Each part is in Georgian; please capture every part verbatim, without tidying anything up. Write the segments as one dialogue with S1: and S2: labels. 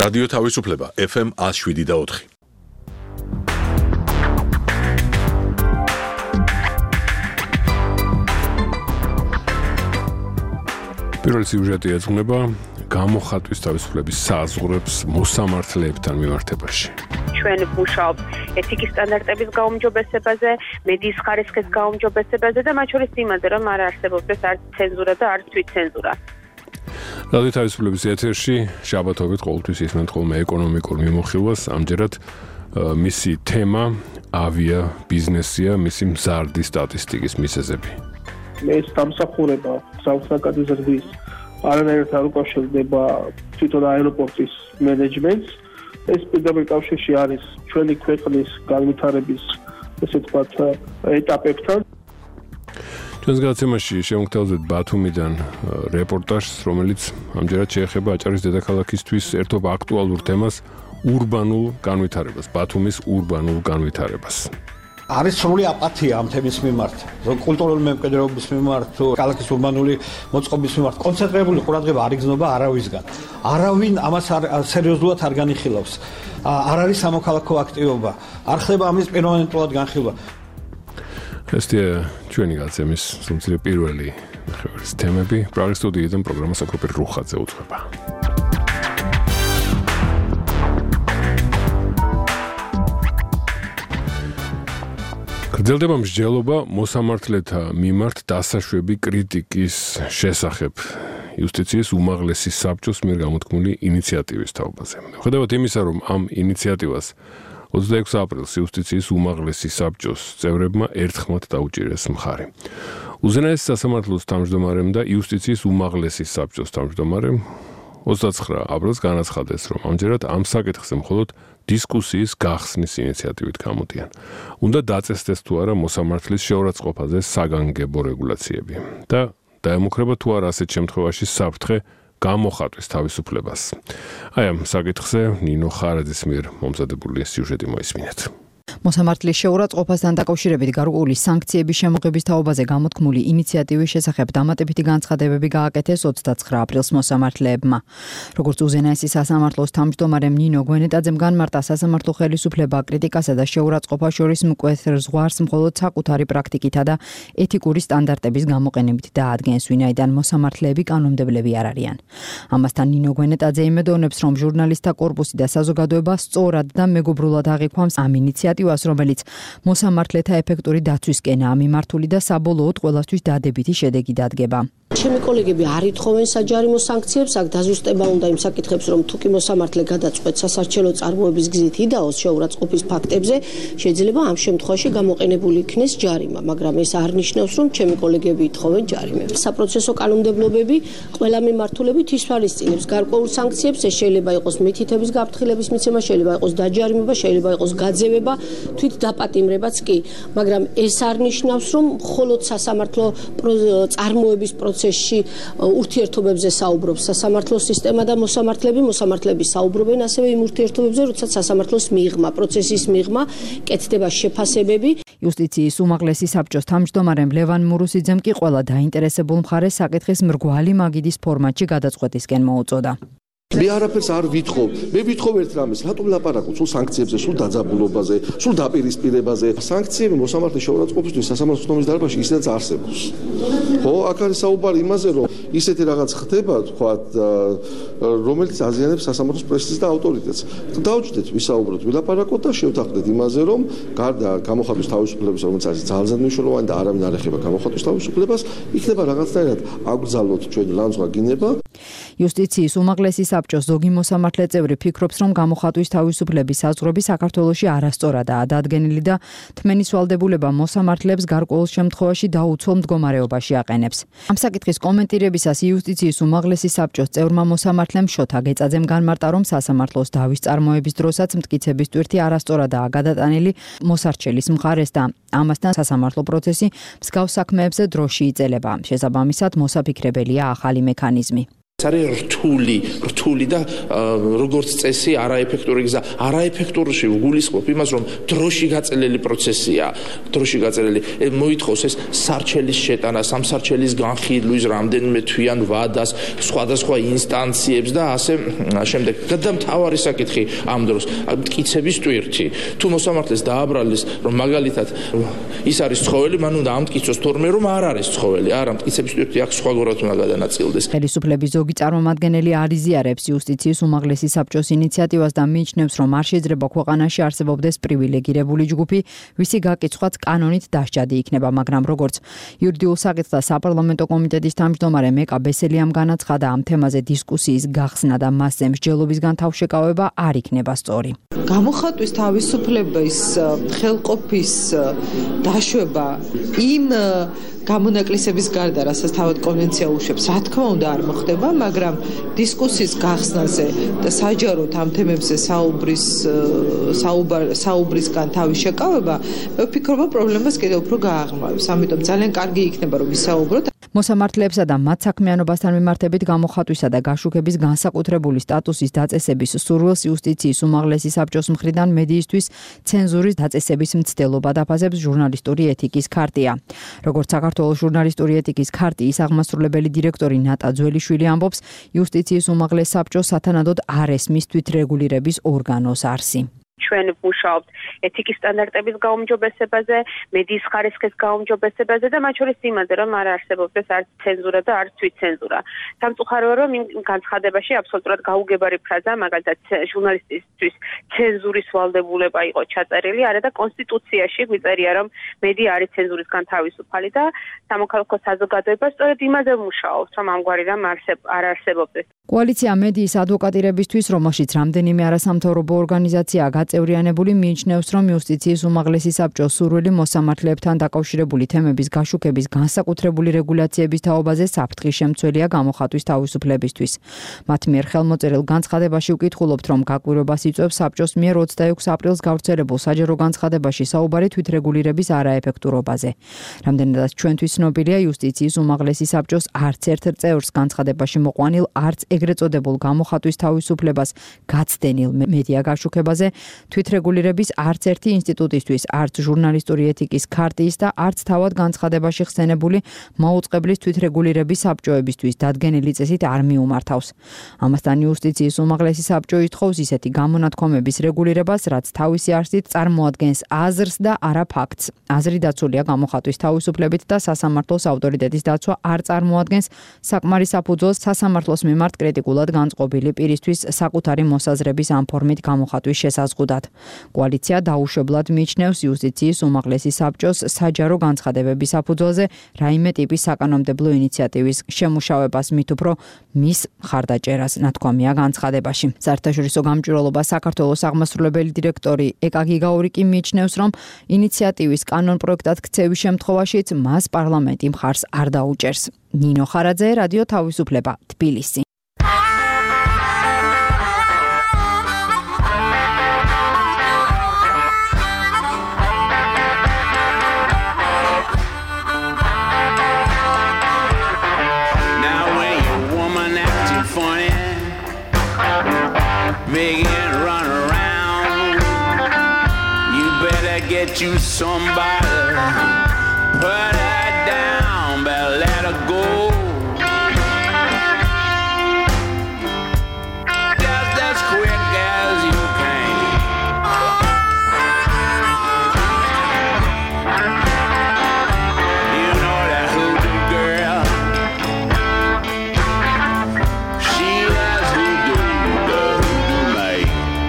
S1: რადიო თავისუფლება F M one oh seven და four. პირველი სიუჟეტი ეძღვნება გამოხატვის თავისუფლების საზღვრებს მოსამართლეებთან მიმართებაში.
S2: ჩვენ ვმუშაობთ ეთიკის სტანდარტების გაუმჯობესებაზე, მედიის ხარისხის გაუმჯობესებაზე და მათ შორის იმაზე, რომ არ არსებობდეს არც ცენზურა და არც თვითცენზურა.
S3: რადიო თავისუფლების ეთერში შაბათობით ყოველთვის ისმენთ ხოლმე ეკონომიკურ მიმოხილვას, ამჯერად მისი თემა ავია ბიზნესია, მისი მზარდი სტატისტიკის მიზეზები.
S4: ეს დამსახურება სამსაკადის ზრდის არანაირად არ უკავშირდება თვითონ აეროპორტის მენეჯმენტს. ეს პირდაპირ კავშირში არის ჩვენი ქვეყნის განვითარების ესე ვთქვათ ეტაპებთან.
S3: ჩვენს გადაცემაში შევმგთავაზებთ ბათუმიდან რეპორტაჟს, რომელიც ამჯერად შეეხება აჭარის დედაქალაქისთვის ერთობ აქტუალურ თემას ურბანულ განვითარებას, ბათუმის ურბანულ განვითარებას.
S5: არის სრული აპათია ამ თემის მიმართ, კულტურული მემკვიდრეობის მიმართ, ქალაქის ურბანული მოწყობის მიმართ. კონცენტრირებული ყურადღება არ იგრძნობა არავისგან. არავინ ამას სერიოზულად არ განიხილავს. არ არის სამოქალაქო აქტივობა, არ ხდება ამის პერმანენტულად განხილვა.
S3: ესეა ჩვენი გადაცემის სიმცირე პირველი ნახევარის თემები. პრაღის სტუდიიდან პროგრამა საკროპერ რუხაძე უძღვება. გრძელდება მსჯელობა მოსამართლეთა მიმართ დასაშვები კრიტიკის შესახებ იუსტიციის უმაღლესი საბჭოს მიერ გამოთქმული ინიციატივის თაობაზე. მიუხედავად იმისა, რომ ამ ინიციატივას ოცდაექვსი აპრილს იუსტიციის უმაღლესი საბჭოს წევრებმა ერთხმად დაუჭირეს მხარი. უზენაეს სასამართლოს თავმჯდომარემ და იუსტიციის უმაღლესი საბჭოს თავმჯდომარემ ოცდაცხრა აპრილს განაცხადეს, რომ ამჯერად ამ საკითხზე მხოლოდ დისკუსიის გახსნის ინიციატივით გამოდიან. უნდა დაწესდეს თუ არა მოსამართლის შეურაცხყოფაზე საგანგებო რეგულაციები და დაემუქრება თუ არა ასეთ შემთხვევაში საფრთხე გამოხატვის თავისუფლებას. აი ამ საკითხზე ნინო ხარაძის მიერ მომზადებული სიუჟეტი მოისმინეთ.
S6: მოსამართლის შეურაცხყოფასთან დაკავშირებით გარკვეული სანქციების შემოღების თაობაზე გამოთქმული ინიციატივის შესახებ დამატებითი განცხადებები გააკეთეს ოცდაცხრა აპრილს მოსამართლეებმა. როგორც უზენაესი სასამართლოს თავმჯდომარემ ნინო გვენეტაძემ განმარტა, სასამართლო ხელისუფლება კრიტიკასა და შეურაცხყოფას შორის მკვეთ ზღვარს მხოლოდ საკუთარი პრაქტიკითა და ეთიკური სტანდარტების გამოყენებით დაადგენს, ვინაიდან მოსამართლეები კანონმდებლები არ არიან. ამასთან ნინო გვენეტაძე იმედოვნებს, რომ ჟურნალისტთა კორპუსი და საზოგადოება სწორად და მეგობრულად აღიქვამს ამ ინიციატივას, რომელიც მოსამართლეთა ეფექტური დაცვისკენაა მიმართული და საბოლოოდ ყველასთვის დადებითი შედეგი დადგება.
S7: ჩემი კოლეგები არ ითხოვენ საჯარიმო სანქციებს, აქ დაზუსტება უნდა იმ საკითხებს, რომ თუ კი მოსამართლე გადაწყვეტს სასარჩელო წარმოების გზით იდაოს შეურაცხყოფის ფაქტებზე, შეიძლება ამ შემთხვევაში გამოყენებული იქნეს ჯარიმა, მაგრამ ეს არ ნიშნავს, რომ ჩემი კოლეგები ითხოვენ ჯარიმებს. საპროცესო კანონმდებლობები ყველა მიმართულებით ისვალისწინებს გარკვეულ სანქციებს, ეს შეიძლება იყოს მითითების გაფრთხილების მიცემა, შეიძლება იყოს დაჯარიმება, შეიძლება იყოს გაძევება, თვით დაპატიმრებაც კი, მაგრამ ეს არ ნიშნავს, რომ მხოლოდ სასამართლო წარმოების პროცესში ურთიერთობებზე საუბრობს სასამართლო სისტემა და მოსამართლეები, მოსამართლეები საუბრობენ ასევე იმ ურთიერთობებზე, როდესაც სასამართლოს მიღმა, პროცესის მიღმა კეთდება შეფასებები.
S6: იუსტიციის უმაღლესი საბჭოს თავმჯდომარემ ლევან მურუსიძემ კი ყველა დაინტერესებულ მხარეს საკითხის მრგვალი მაგიდის ფორმატში გადაწყვეტისკენ მოუწოდა.
S8: მე არაფერს არ ვითხოვ. მე ვითხოვ ერთ რამეს, რატომ ლაპარაკობ სულ სანქციებზე, სულ დაძაბულობაზე, სულ დაპირისპირებაზე. სანქციები მოსამართლის შეურაცხყოფისთვის სასამართლოს νομის დარბაზში ისედაც არსებობს. ხო, აქ არის საუბარი იმაზე, რომ ისეთი რაღაც ხდება, თქვა, რომელიც აზიანებს სასამართლოს პრესტიჟს და ავტორიტეტს. დავჭდეთ, ვისაუბროთ, ვილაპარაკოთ და შევთანხმდეთ იმაზე, რომ გარდა გამოხატვის თავისუფლების, რომელიც არის ძალზედ მნიშვნელოვანი და არავინ არ ეხება გამოხატვის თავისუფლებას, იქნება რაღაცნაირად აკრძალოთ ჩვენი ლანძღვა გინება.
S6: იუსტიციის უმაღლესი საბჭოს ზოგი მოსამართლე წევრი ფიქრობს, რომ გამოხატვის თავისუფლების საზღვრები საქართველოში არასწორადაა დადგენილი და თმენის ვალდებულება მოსამართლეებს გარკვეულ შემთხვევაში დაუცველ მდგომარეობაში აყენებს. ამ საკითხის კომენტირებისას იუსტიციის უმაღლესი საბჭოს წევრმა მოსამართლემ შოთა გეწაძემ განმარტა, რომ სასამართლოს დავის წარმოების დროსაც მტკიცების ტვირთი არასწორადაა გადატანილი მოსარჩელის მხარეს და ამასთან სასამართლო პროცესი მსგავს საქმეებზე დროში იწელება. შესაბამისად, მოსაფიქრებელია ახალი მექანიზმი.
S9: არის რთული, რთული და როგორც წესი არაეფექტური გზა. არაეფექტურში ვგულისხმობ იმას, რომ დროში გაწელილი პროცესია, დროში გაწელილი. მოითხოვს ეს სარჩელის შეტანა, სამსარჩელის განხილვის, რამდენიმე თვიან ვადას, სხვადასხვა ინსტანციებს და ასე შემდეგ. და მთავარი საკითხი ამ დროს მტკიცების ტვირთი. თუ მოსამართლეს დააბრალეს, რომ მაგალითად ის არის ცხოველი, მან უნდა ამტკიცოს თორმე რომ არ არის ცხოველი. არა, მტკიცების ტვირთი აქ სხვაგორად უნდა გადანაწილდეს.
S6: ხელისუფლების ზოგი წარმომადგენელი არიზიარებს იუსტიციის უმაღლესი საბჭოს ინიციატივას და მიიჩნევს, რომ არ შეიძლება ქვეყანაში არსებობდეს პრივილეგირებული ჯგუფი, ვისი გაკიცხვაც კანონით დასჯადი იქნება, მაგრამ როგორც იურიდიულ საკითხთა საპარლამენტო კომიტეტის თავმჯდომარე მეკა ბესელიამ განაცხადა, ამ თემაზე დისკუსიის გახსნა და მასზე მსჯელობისგან თავშეკავება არ იქნება სწორი.
S10: გამოხატვის თავისუფლების ხელყოფის დაშვება იმ გამონაკლისების გარდა, რასაც თავად კონვენცია უშვებს, რა თქმა უნდა არ მოხდება, მაგრამ დისკუსიის გახსნაზე და საჯაროდ ამ თემებზე საუბრის საუბრისგან თავის შეკავება, მე ვფიქრობ, პრობლემას კიდევ უფრო გააღრმავებს. ამიტომ ძალიან კარგი იქნება, რომ ვისაუბროთ.
S6: მოსამართლეებსა და მათ საქმიანობასთან მიმართებით გამოხატვისა და გაშუქების განსაკუთრებული სტატუსის დაწესების სურვილს იუსტიციის უმაღლესი საბჭოს მხრიდან მედიისთვის ცენზურის დაწესების მცდელობა დაფასებს ჟურნალისტური ეთიკის ქარტია. როგორც საქართველოს ჟურნალისტური ეთიკის ქარტიის აღმასრულებელი დირექტორი ნატა ძველიშვილი ამბობს, იუსტიციის უმაღლეს საბჭოს სათანადოდ არ ესმის თვითრეგულირების ორგანოს არსი.
S2: ჩვენ ვმუშაობთ ეთიკის სტანდარტების გაუმჯობესებაზე, მედიის ხარისხის გაუმჯობესებაზე და მათ შორის იმაზე, რომ არ არსებობდეს არც ცენზურა და არც თვითცენზურა. სამწუხაროა, რომ იმ განცხადებაში აბსოლუტურად გაუგებარი ფრაზა, მაგალითად ჟურნალისტისთვის ცენზურის ვალდებულება იყო ჩაწერილი, არა და კონსტიტუციაში გვიწერია, რომ მედია არის ცენზურისგან თავისუფალი და სამოქალაქო საზოგადოება სწორედ იმაზე ვმუშაობს, რომ ამგვარი რამ არ არსებობდეს.
S6: კოალიცია მედიის ადვოკატირებისთვის, რომელშიც რამდენიმე არასამთავრობო ორგანიზაციაა გაწევრიანებული, მიიჩნევს, რომ იუსტიციის უმაღლესი საბჭოს სურვილი მოსამართლეებთან დაკავშირებული თემების გაშუქების განსაკუთრებული რეგულაციების თაობაზე საფრთხის შემცველია გამოხატვის თავისუფლებისთვის. მათ მიერ ხელმოწერილ განცხადებაში ვკითხულობთ, რომ გაკვირვებას იწვევს საბჭოს მიერ ოცდაექვსი აპრილს გავრცელებულ საჯარო განცხადებაში საუბარი თვითრეგულირების არაეფექტურობაზე. რამდენადაც ჩვენთვის ცნობილია, იუსტიციის უმაღლესი საბჭოს არც ერთ წევრს განცხადებაში მოყვანილ არც ეგრეთ წოდებულ გამოხატვის თავისუფლებას გაცდენილ მედია გაშუქებაზე თვითრეგულირების არც ერთი ინსტიტუტისთვის, არც ჟურნალისტური ეთიკის ქარტიის და არც თავად განცხადებაში ხსენებული მაუწყებლის თვითრეგულირების საბჭოებისთვის დადგენილი წესით არ მიუმართავს. ამასთან იუსტიციის უმაღლესი საბჭო ითხოვს ისეთი გამონათქვამების რეგულირებას, რაც თავისი არსით წარმოადგენს აზრს და არა ფაქტს. აზრი დაცულია გამოხატვის თავისუფლებით და სასამართლოს ავტორიტეტის დაცვა არ წარმოადგენს საკმარის საფუძველს სასამართლოს მიმართ კრიტიკულად განწყობილი პირისთვის საკუთარი მოსაზრების ამ ფორმით გამოხატვის შესაზღუდად. კოალიცია დაუშვებლად მიიჩნევს იუსტიციის უმაღლესი საბჭოს საჯარო განცხადებების საფუძველზე რაიმე ტიპის საკანონმდებლო ინიციატივის შემუშავებას, მით უფრო მის მხარდაჭერას ნათქვამია განცხადებაში. საერთაშორისო გამჭვირვალობა საქართველოს აღმასრულებელი დირექტორი ეკა გიგაური კი მიიჩნევს, რომ ინიციატივის კანონ პროექტად ქცევის შემთხვევაშიც მას პარლამენტი მხარს არ დაუჭერს. ნინო ხარაძე, რადიო თავისუფლება, თბილისი.
S11: You somebody put her down, but let her go. Just as quick as you can. You know that hoodoo girl. She was hoodoo, the hoodoo maid.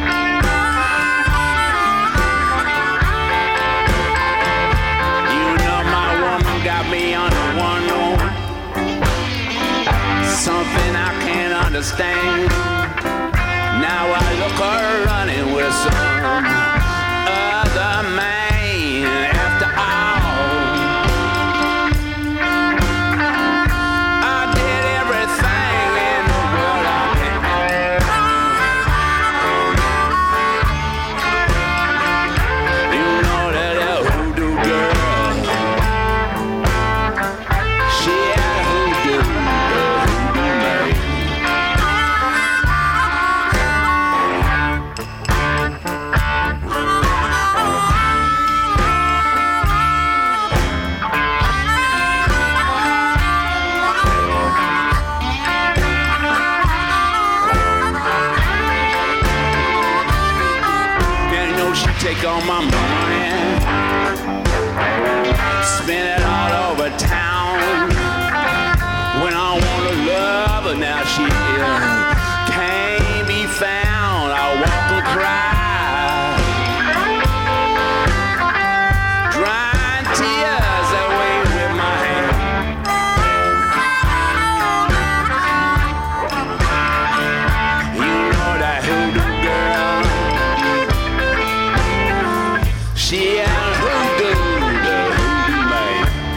S11: Something I can't understand. Now I look her running with some other man. After all, I did everything in the world I can. You know that that hoodoo girl, she had hoodoo. all my money, spend it all over town. When I want to love her, now she uh, can't be found. I walk and cry, drying tears away with my hand. You know that hoodoo girl, she and hoodoo, the hoodoo man.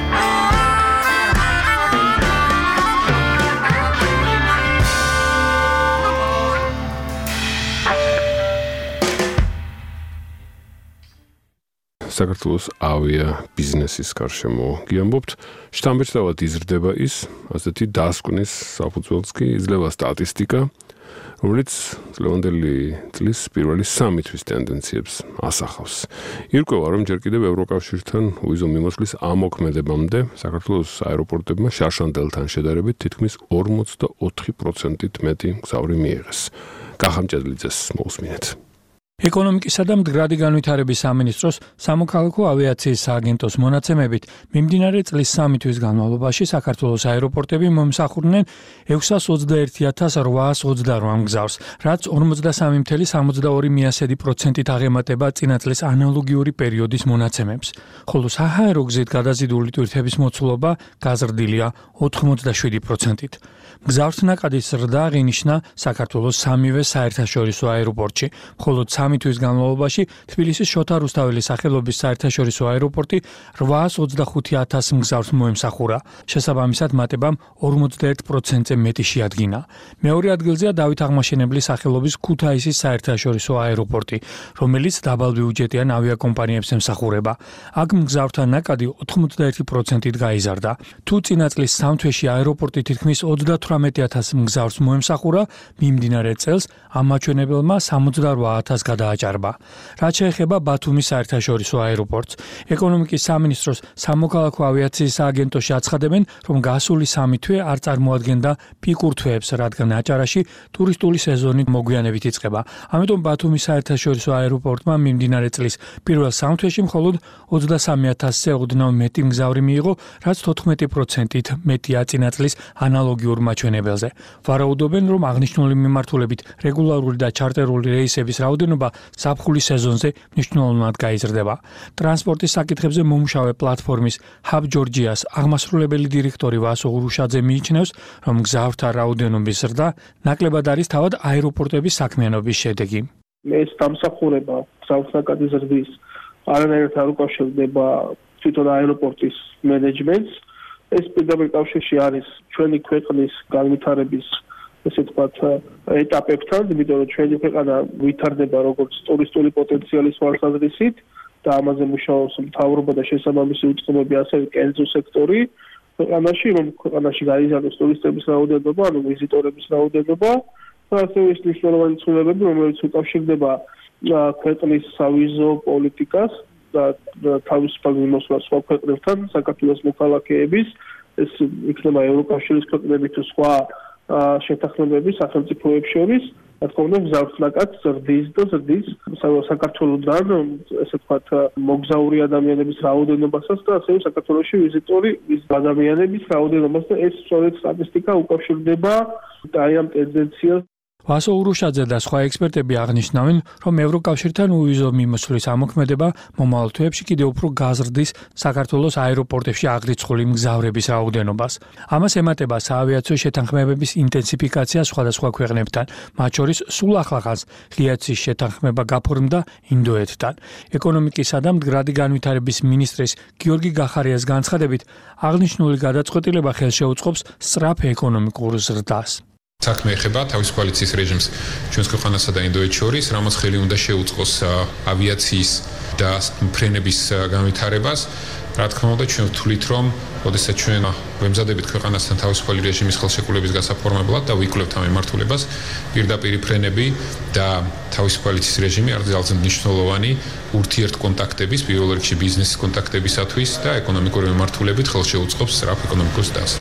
S3: საქართველოს ავია ბიზნესის გარშემო გიამბობთ. შთამბეჭდავად იზრდება ის, ასეთი დასკვნის საფუძველს კი იძლევა სტატისტიკა, რომელიც ლევანდელი წლის პირველი სამი თვის ტენდენციებს ასახავს. ირკვევა, რომ ჯერ კიდევ ევროკავშირთან უიზო მიმოსვლის ამოქმედებამდე საქართველოს აეროპორტებმა შარშანდელთან შედარებით თითქმის ორმოცდაოთხი პროცენტით მეტი მგზავრი მიიღეს. კახამჭედლიძეს მოусმინეთ.
S12: ეკონომიკისა და მდგრადი განვითარების სამინისტროს სამოქალაქო ავიაციის სააგენტოს მონაცემებით, მიმდინარე წლის სამი თვის განმავლობაში საქართველოს აეროპორტები მომსახურდნენ ექვსას ოცდაერთი ათას რვაას ოცდარვა მგზავრს, რაც ორმოცდასამი წუთი სამოცდაორი პროცენტით აღემატება წინა წლის ანალოგიური პერიოდის მონაცემებს, ხოლო საჰაერო გზით გადაზიდული ტვირთების მოცულობა გაზრდილია ოთხმოცდაშვიდი პროცენტით. მგზავრთა ნაკადის ზრდა აღინიშნა საქართველოს სამივე საერთაშორისო აეროპორტში, ხოლო სამი თვის განმავლობაში თბილისის შოთა რუსთაველის სახელობის საერთაშორისო აეროპორტი რვაას ოცდახუთი ათას მგზავრს მოემსახურა. შესაბამისად მატებამ ორმოცდაერთ პროცენტზე მეტი შეადგინა. მეორე ადგილზეა დავით აღმაშენებლის სახელობის ქუთაისის საერთაშორისო აეროპორტი, რომელიც დაბალბიუჯეტიან ავიაკომპანიებს ემსახურება. აქ მგზავრთა ნაკადი ოთხმოცდაერთი პროცენტით გაიზარდა. თუ წინა წლის სამ თვეში აეროპორტი თითქმის ოცდათვრამეტი ათას მგზავრს მოემსახურა, მიმდინარე წელს ამ მაჩვენებელმა სამოცდარვა ათას გადააჭარბა. რაც შეეხება ბათუმის საერთაშორისო აეროპორტს, ეკონომიკის სამინისტროს სამოქალაქო ავიაციის სააგენტოში აცხადებენ, რომ გასული სამი თვე არ წარმოადგენდა პიკურ თვეებს, რადგან აჭარაში ტურისტული სეზონი მოგვიანებით იწყება. ამიტომ ბათუმის საერთაშორისო აეროპორტმა მიმდინარე წლის პირველ სამ თვეში მხოლოდ ოცდასამი ათასზე ოდნავ მეტი მგზავრი მიიღო, რაც თოთხმეტი პროცენტით მეტია წინა წლის ანალოგიურ მაჩვენებელზე. ვარაუდობენ, რომ აღნიშნული მიმართულებით რეგულარული და ჩარტერული რეისების რაოდენობა ზაფხულის სეზონზე მნიშვნელოვნად გაიზრდება. ტრანსპორტის საკითხებზე მომუშავე პლატფორმის Hub Georgia's აღმასრულებელი დირექტორი ვასო ურუშაძე მიიჩნევს, რომ მგზავრთა რაოდენობის ზრდა ნაკლებად არის თავად აეროპორტების საქმიანობის შედეგი.
S4: ეს დამსახურება მგზავრთა ნაკადის ზრდის არანაირად არ უკავშირდება თვითონ აეროპორტის მენეჯმენტს. ეს პირდაპირ კავშირში არის ჩვენი ქვეყნის განვითარების ესე ვთქვათ ეტაპებთან, იმიტომ რომ ჩვენი ქვეყანა ვითარდება როგორც ტურისტული პოტენციალის თვალსაზრისით და ამაზე მუშაობს მთავრობა და შესაბამისი უწყობები, ასევე კერძო სექტორი ქვეყანაში, რომ ქვეყანაში გაიზარდოს ტურისტების რაოდენობა, ანუ ვიზიტორების რაოდენობა, და ასევე ის მნიშვნელოვანი ცვლილებები, რომელიც უკავშირდება ქვეყნის სავიზო პოლიტიკას და თავისუფალ მიმოსვლას სხვა ქვეყნებთან, საქართველოს მოქალაქეების, ეს იქნება ევროკავშირის ქვეყნები თუ სხვა შეთანხმებები სახელმწიფოებს შორის, რა თქმა უნდა, მგზავრთა ნაკადს ზრდის და ზრდის საქართველოსთან, ესე ვთქვათ, მოგზაური ადამიანების რაოდენობასაც და ასევე საქართველოში ვიზიტორი ადამიანების რაოდენობას და ეს სწორედ სტატისტიკა უკავშირდება აი ამ ტენდენციას.
S12: ვასო ურუშაძე და სხვა ექსპერტები აღნიშნავენ, რომ ევროკავშირთან უვიზო მიმოსვლის ამოქმედება მომავალ თვეებში კიდევ უფრო გაზრდის საქართველოს აეროპორტებში აღრიცხული მგზავრების რაოდენობას. ამას ემატება საავიაციო შეთანხმებების ინტენსიფიკაცია სხვადასხვა ქვეყნებთან, მათ შორის სულ ახლახანს ღიაცის შეთანხმება გაფორმდა ინდოეთთან. ეკონომიკისა და მდგრადი განვითარების მინისტრის გიორგი გახარიას განცხადებით, აღნიშნული გადაწყვეტილება ხელშეუწყობს სწრაფ ეკონომიკურ ზრდას.
S13: საქმე ეხება თავის კოალიციის რეჟიმს ჩვენს ქვეყანასა და ინდოეთს შორის, რამაც ხელი უნდა შეუწყოს ავიაციის და ფრენების განვითარებას. რა თქმა უნდა, ჩვენ ვთვლით, რომ ოდესაც ჩვენ ვემზადებით ქვეყანასთან თავისუფალი რეჟიმის ხელშეკრულების გასაფორმებლად და ვიკვლევთ ამ მიმართულებას, პირდაპირ ფრენები და თავისუფალი რეჟიმი არის ძალზე მნიშვნელოვანი ურთიერთკონტაქტების, პირველ რიგში ბიზნესის კონტაქტებისათვის და ეკონომიკური მიმართულებით ხელშეუწყობს სწრაფ ეკონომიკურ ზრდას.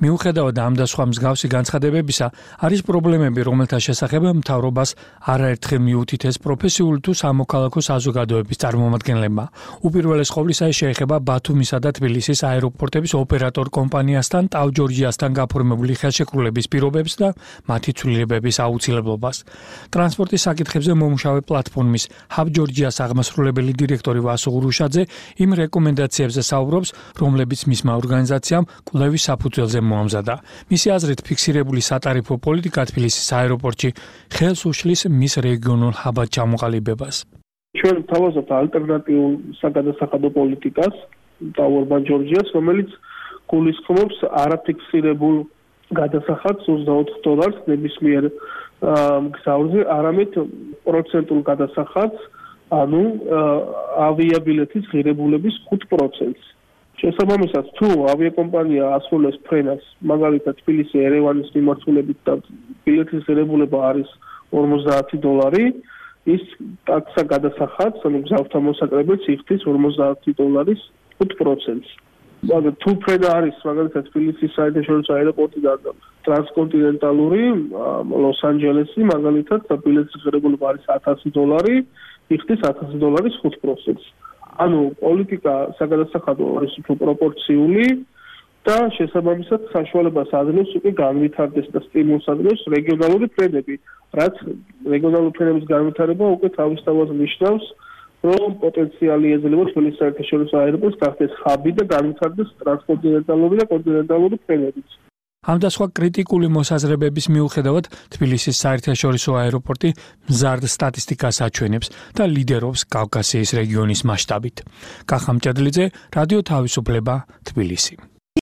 S12: მიუხედავად ამ და სხვა მსგავსი განცხადებებისა, არის პრობლემები, რომელთა შესახებ მთავრობას არაერთხელ მიუთითეს პროფესიული თუ სამოქალაქო საზოგადოების წარმომადგენლებმა. უპირველეს ყოვლისა ეს შეეხება ბათუმისა და თბილისის აეროპორტების ოპერატორ კომპანიასთან ტავ-ჯორჯიასთან გაფორმებული ხელშეკრულების პირობებს და მათი ცვლილებების აუცილებლობას. ტრანსპორტის საკითხებზე მომუშავე პლატფორმის Hub Georgia-ს აღმასრულებელი დირექტორი ვასო ღრუშაძე იმ რეკომენდაციებზე საუბრობს, რომლებიც მისმა ორგანიზაციამ კვლევის საფუძველზე მოამზადა. მისი აზრით, ფიქსირებული სატარიფო პოლიტიკა თბილისის აეროპორტში ხელს უშლის მის რეგიონულ ჰაბად ჩამოყალიბებას.
S4: ჩვენ თავაზობთ ალტერნატიულ საგადასახადო პოლიტიკას ტავ-ორბან ჯორჯიას, რომელიც გულისხმობს არაფიქსირებულ გადასახადს ოცდაოთხ დოლარს ნებისმიერ გზაზე, არამედ პროცენტულ გადასახადს, ანუ ავიაბილეთის ღირებულების ხუთ პროცენტს. შესაბამისად, თუ ავიაკომპანია ასრულებს ფრენას, მაგალითად თბილისი ერევანის მიმართულებით და ბილეთის ღირებულება არის ორმოცდაათი დოლარი, ის ტაქსა გადასახადს, ანუ გზავრთა მოსაკრებელს იხდის ორმოცდაათი დოლარის ხუთ პროცენტს. მაგრამ თუ ფრენა არის მაგალითად თბილისის საერთაშორისო აეროპორტიდან ტრანსკონტინენტალური ლოს-ანჯელესი, მაგალითად ბილეთის ღირებულება არის ათასი დოლარი, იხდის ათასი დოლარის ხუთ პროცენტს. ანუ პოლიტიკა საგადასახადო არის უფრო პროპორციული და შესაბამისად საშუალებას აძლევს უკვე განვითარდეს და სტიმულს აძლევს რეგიონალური ფრენები, რაც რეგიონალური ფრენების განვითარება უკვე თავისთავად ნიშნავს, რომ პოტენციალი ეძლევა თბილისის საერთაშორისო აეროპორტს გახდეს ჰაბი და განვითარდეს ტრანსკონტინენტალური და კონტინენტალური ფრენებიც.
S12: ამ და სხვა კრიტიკული მოსაზრებების მიუხედავად, თბილისის საერთაშორისო აეროპორტი მზარდ სტატისტიკას აჩვენებს და ლიდერობს კავკასიის რეგიონის მასშტაბით. კახა მჭედლიძე, რადიო თავისუფლება, თბილისი.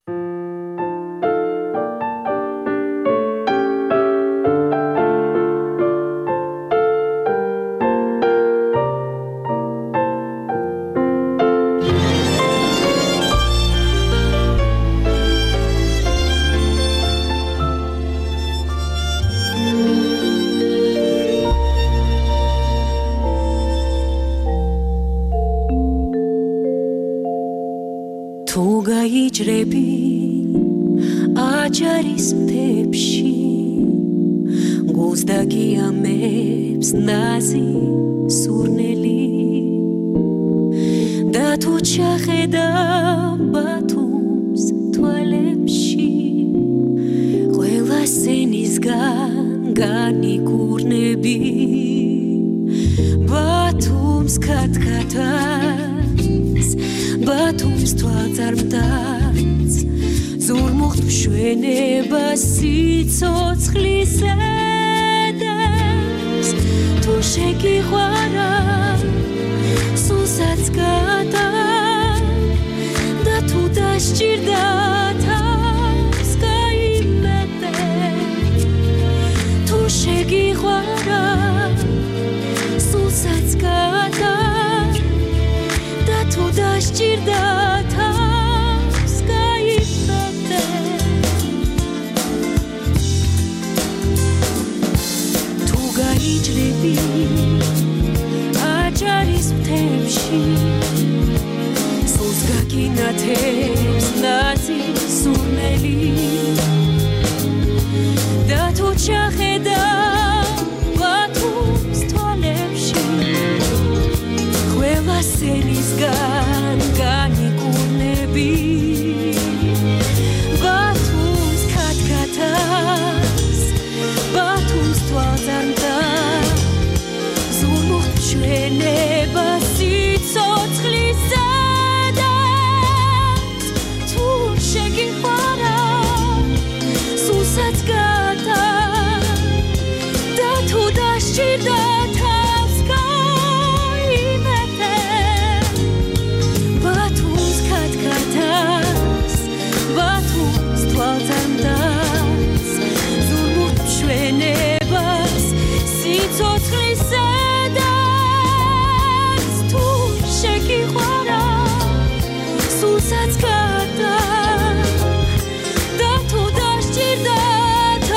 S14: გაიჭრები აჯარის მთებში გულს დაგიამებს ნაზი სურნელი და თუ ჩახედავ ბათუმს თვალებში ყველა სენისგან განიკურნები ბათუმს ქათქათას ბათუმს თვალწარმტაც ზურმუხტ მშვენება სიცოცხლის ედებს თუ შეგიყვარა სულსაც გადა და თუ დასჭირდა თავს გაიმეტე თუ შეგიყვარა სულსაც გადა თუ დასჭირდა თავს გაიმეტე თუ გაიჭრები აჯარის მთებში სულს გაკინათებს ნაზი სურნელი და თუ ჩახედავ ბათუმს თვალებში ყველა სენისგან განიკურნები ბათუმს ქათქათას ბათუმს თვალწარმტაც ზურმუხტ მშვენება სიცოცხლის ედებს თუ შეგიყვარა სულსაც გადა და თუ დასჭირდა სულსაც გადა და თუ დასჭირდა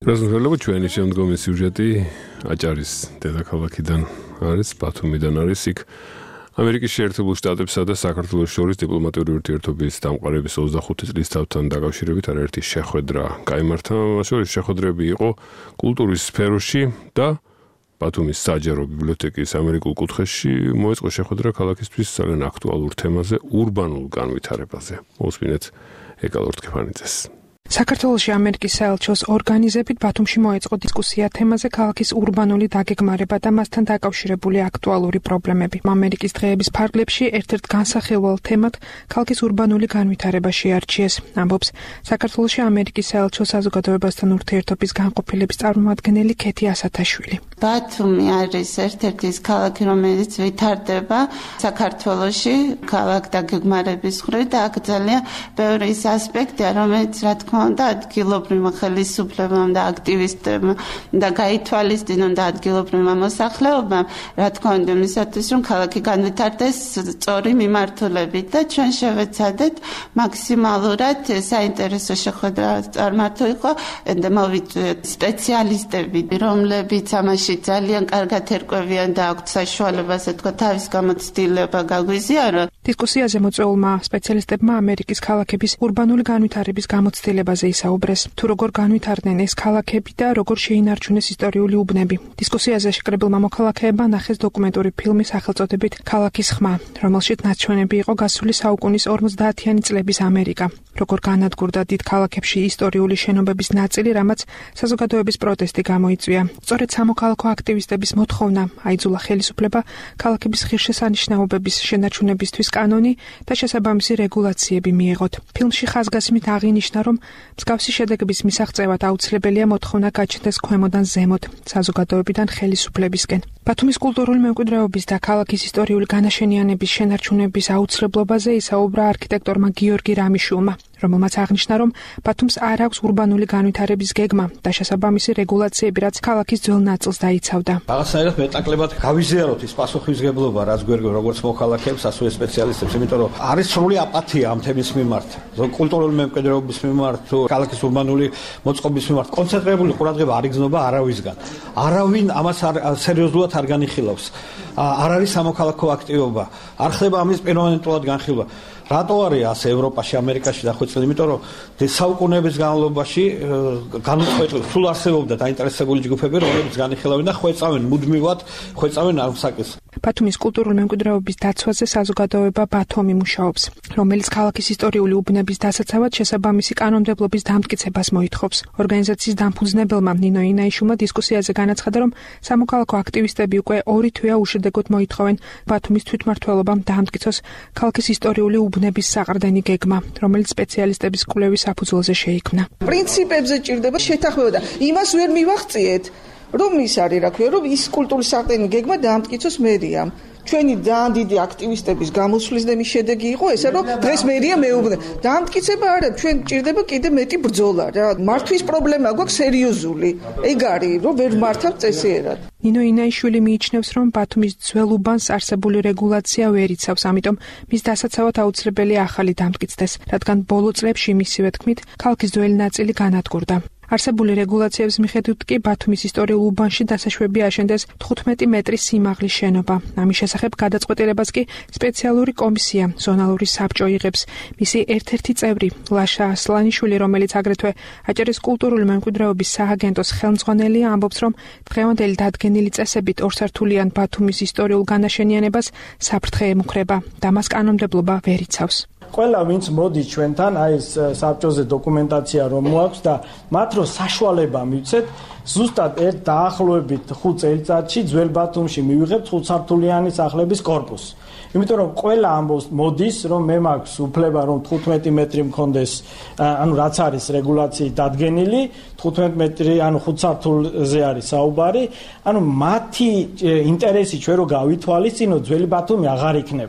S3: რაზმერლობა ჩვენი შემდგომი სიუჟეტი აჭარის დედაქალაქიდან არის, ბათუმიდან არის იქ ამერიკის შეერთებულ შტატებსა და საქართველოს შორის დიპლომატიური ურთიერთობების დამყარების ოცდახუთი წლის თავთან დაკავშირებით არაერთი შეხვედრა გაიმართა. მას შორის შეხვედრები იყო კულტურის სფეროში და ბათუმის საჯარო ბიბლიოთეკის ამერიკულ კუთხეში მოეწყო შეხვედრა ქალაქისთვის ძალიან აქტუალურ თემაზე, ურბანულ განვითარებაზე. მოსმინეთ ეკალორ თქეფანიძეს.
S15: საქართველოში ამერიკის საელჩოს ორგანიზებით ბათუმში მოეწყო დისკუსია თემაზე ქალაქის ურბანული დაგეგმარება და მასთან დაკავშირებული აქტუალური პრობლემები. ამერიკის დღეების ფარგლებში ერთ-ერთ განსახილველ თემად ქალაქის ურბანული განვითარება შეარჩიეს. ამბობს საქართველოში ამერიკის საელჩოს საზოგადოებასთან ურთიერთობის განყოფილების წარმომადგენელი ქეთი ასათაშვილი.
S16: ბათუმი არის ერთ-ერთი ქალაქი, რომელიც ვითარდება საქართველოში ქალაქ დაგეგმარების მხრივ და აქ ძალიან ბევრი ის ასპექტია, რომელიც რა თქმა უნდა ადგილობრივმა ხელისუფლებამ და აქტივისტებმა და გაითვალისწინონ და ადგილობრივმა მოსახლეობამ, რა თქმა უნდა, იმისათვის რომ ქალაქი განვითარდეს სწორი მიმართულებით და ჩვენ შევეცადეთ მაქსიმალურად საინტერესო შეხვედრა წარმართო იყო და მოვიწვიეთ სპეციალისტები, რომლებიც ამაში ძალიან კარგად ერკვევიან და აქვთ საშუალება, ასე თქვა, თავის გამოცდილება გაგვიზიარონ.
S15: დისკუსიაზე მოწვეულმა სპეციალისტებმა ამერიკის ქალაქების ურბანული განვითარების გამოცდილებაზე ისაუბრეს. თუ როგორ განვითარდნენ ეს ქალაქები და როგორ შეინარჩუნეს ისტორიული უბნები. დისკუსიაზე შეკრებილმა მოქალაქეებმა ნახეს დოკუმენტური ფილმი სახელწოდებით ქალაქის ხმა, რომელშიც ნაჩვენები იყო გასული საუკუნის ორმოცდაათიანი წლების ამერიკა. როგორ განადგურდა დიდ ქალაქებში ისტორიული შენობების ნაწილი, რამაც საზოგადოების პროტესტი გამოიწვია. სწორედ სამოქალაქო აქტივისტების მოთხოვნა აიძულა ხელისუფლება ქალაქების ღირსშესანიშნაობების შენარჩუნებისთვის კანონი და შესაბამისი რეგულაციები მიეღოთ. ფილმში ხაზგასმით აღინიშნა, რომ მსგავსი შედეგების მისაღწევად აუცილებელია მოთხოვნა გაჩნდეს ქვემოდან ზემოთ, საზოგადოებიდან ხელისუფლებისკენ. ბათუმის კულტურული მემკვიდრეობის და ქალაქის ისტორიული განაშენიანების შენარჩუნების აუცილებლობაზე ისაუბრა არქიტექტორმა გიორგი რამიშულმა, რომელმაც აღნიშნა, რომ ბათუმს არ აქვს ურბანული განვითარების გეგმა და შესაბამისი რეგულაციები, რაც ქალაქის ძველ ნაწილს დაიცავდა.
S5: რაღაცნაირად მეტაკლებად გავიზიაროთ ის პასუხისმგებლობა, რაც გვერდება როგორც მოქალაქეებს, ასევე სპეციალისტებს, იმიტომ რომ არის სრული აპათია ამ თემის მიმართ, კულტურული მემკვიდრეობის მიმართ, ქალაქის ურბანული მოწყობის მიმართ. კონცენტრირებული ყურადღება არ იგრძნობა არავისგან. არავინ ამას სერიოზულად არ განიხილავს. არ არის სამოქალაქო აქტივობა. არ ხდება ამის პერმანენტულად განხილვა. რატო არის ასე ევროპაში, ამერიკაში დახვეწილი? იმიტომ რომ საუკუნეების განმავლობაში განუწყვეტლად სულ არსებობდა დაინტერესებული ჯგუფები, რომლებიც განიხილავენ და ხვეწავენ მუდმივად, ხვეწავენ ამ საკითხს.
S15: ბათუმის კულტურული მემკვიდრეობის დაცვაზე საზოგადოება ბათუმი მუშაობს, რომელიც ქალაქის ისტორიული უბნების დასაცავად შესაბამისი კანონმდებლობის დამტკიცებას მოითხოვს. ორგანიზაციის დამფუძნებელმა ნინო ინაიშვილმა დისკუსიაზე განაცხადა, რომ სამოქალაქო აქტივისტები უკვე ორი თვეა უშედეგოდ მოითხოვენ ბათუმის თვითმმართველობამ დაამტკიცოს ქალაქის ისტორიული უბნების საყრდენი გეგმა, რომელიც სპეციალისტების კვლევის საფუძველზე შეიქმნა.
S17: პრინციპებზე ჭირდება შეთანხმება და იმას ვერ მივახციეთ, რომ ის არის, რა ქვია, რომ ის კულტურის საყრდენი გეგმა დაამტკიცოს მერიამ. ჩვენი ძალიან დიდი აქტივისტების გამოსვლის და მის შედეგი იყო ესა, რომ დღეს მერია მეუბნე. დაამტკიცება არა, ჩვენ ჭირდება კიდე მეტი ბრძოლა რა. მართვის პრობლემა გვაქვს სერიოზული. ეგ არის, რომ ვერ მართავთ წესიერად.
S15: ნინო ინაიშვილი მიიჩნევს, რომ ბათუმის ძველ უბანს არსებული რეგულაცია ვერ იცავს, ამიტომ მის დასაცავად აუცილებელია ახალი დამტკიცდეს, რადგან ბოლო წლებში მისივე თქმით, ქალაქის ძველი ნაწილი განადგურდა. არსებული რეგულაციების მიხედვით კი ბათუმის ისტორიულ უბანში დასაშვები აშენდეს თხუთმეტი მეტრის სიმაღლის შენობა. ამის შესახებ გადაწყვეტილებას კი სპეციალური კომისია, ზონალური საბჭო იღებს. მისი ერთ-ერთი წევრი, ლაშა ასლანიშვილი, რომელიც აგრეთვე აჭარის კულტურული მემკვიდრეობის სააგენტოს ხელმძღვანელია, ამბობს, რომ დღევანდელი დადგენილი წესებით ორსართულიან ბათუმის ისტორიულ განაშენიანებას საფრთხე ემუქრება და მას კანონმდებლობა ვერ იცავს.
S18: ყველა ვინც მოდის ჩვენთან, აი ეს საბჭოზე დოკუმენტაცია რომ მოაქვს და მათ რო საშუალება მივცეთ, ზუსტად ერთ დაახლოებით ხუთ წელიწადში ძველ ბათუმში მივიღებთ ხუთსართულიანი სახლების კორპუსი. იმიტომ რომ ყველა ამბობს მოდის, რომ მე მაქვს უფლება რომ თხუთმეტი მეტრი მქონდეს, ანუ რაც არის რეგულაციით დადგენილი, თხუთმეტი მეტრი, ანუ ხუთ სართულზე არის საუბარი, ანუ მათი ინტერესი ჩვენ რო გავითვალისწინოთ, ძველი ბათუმი აღარ იქნება.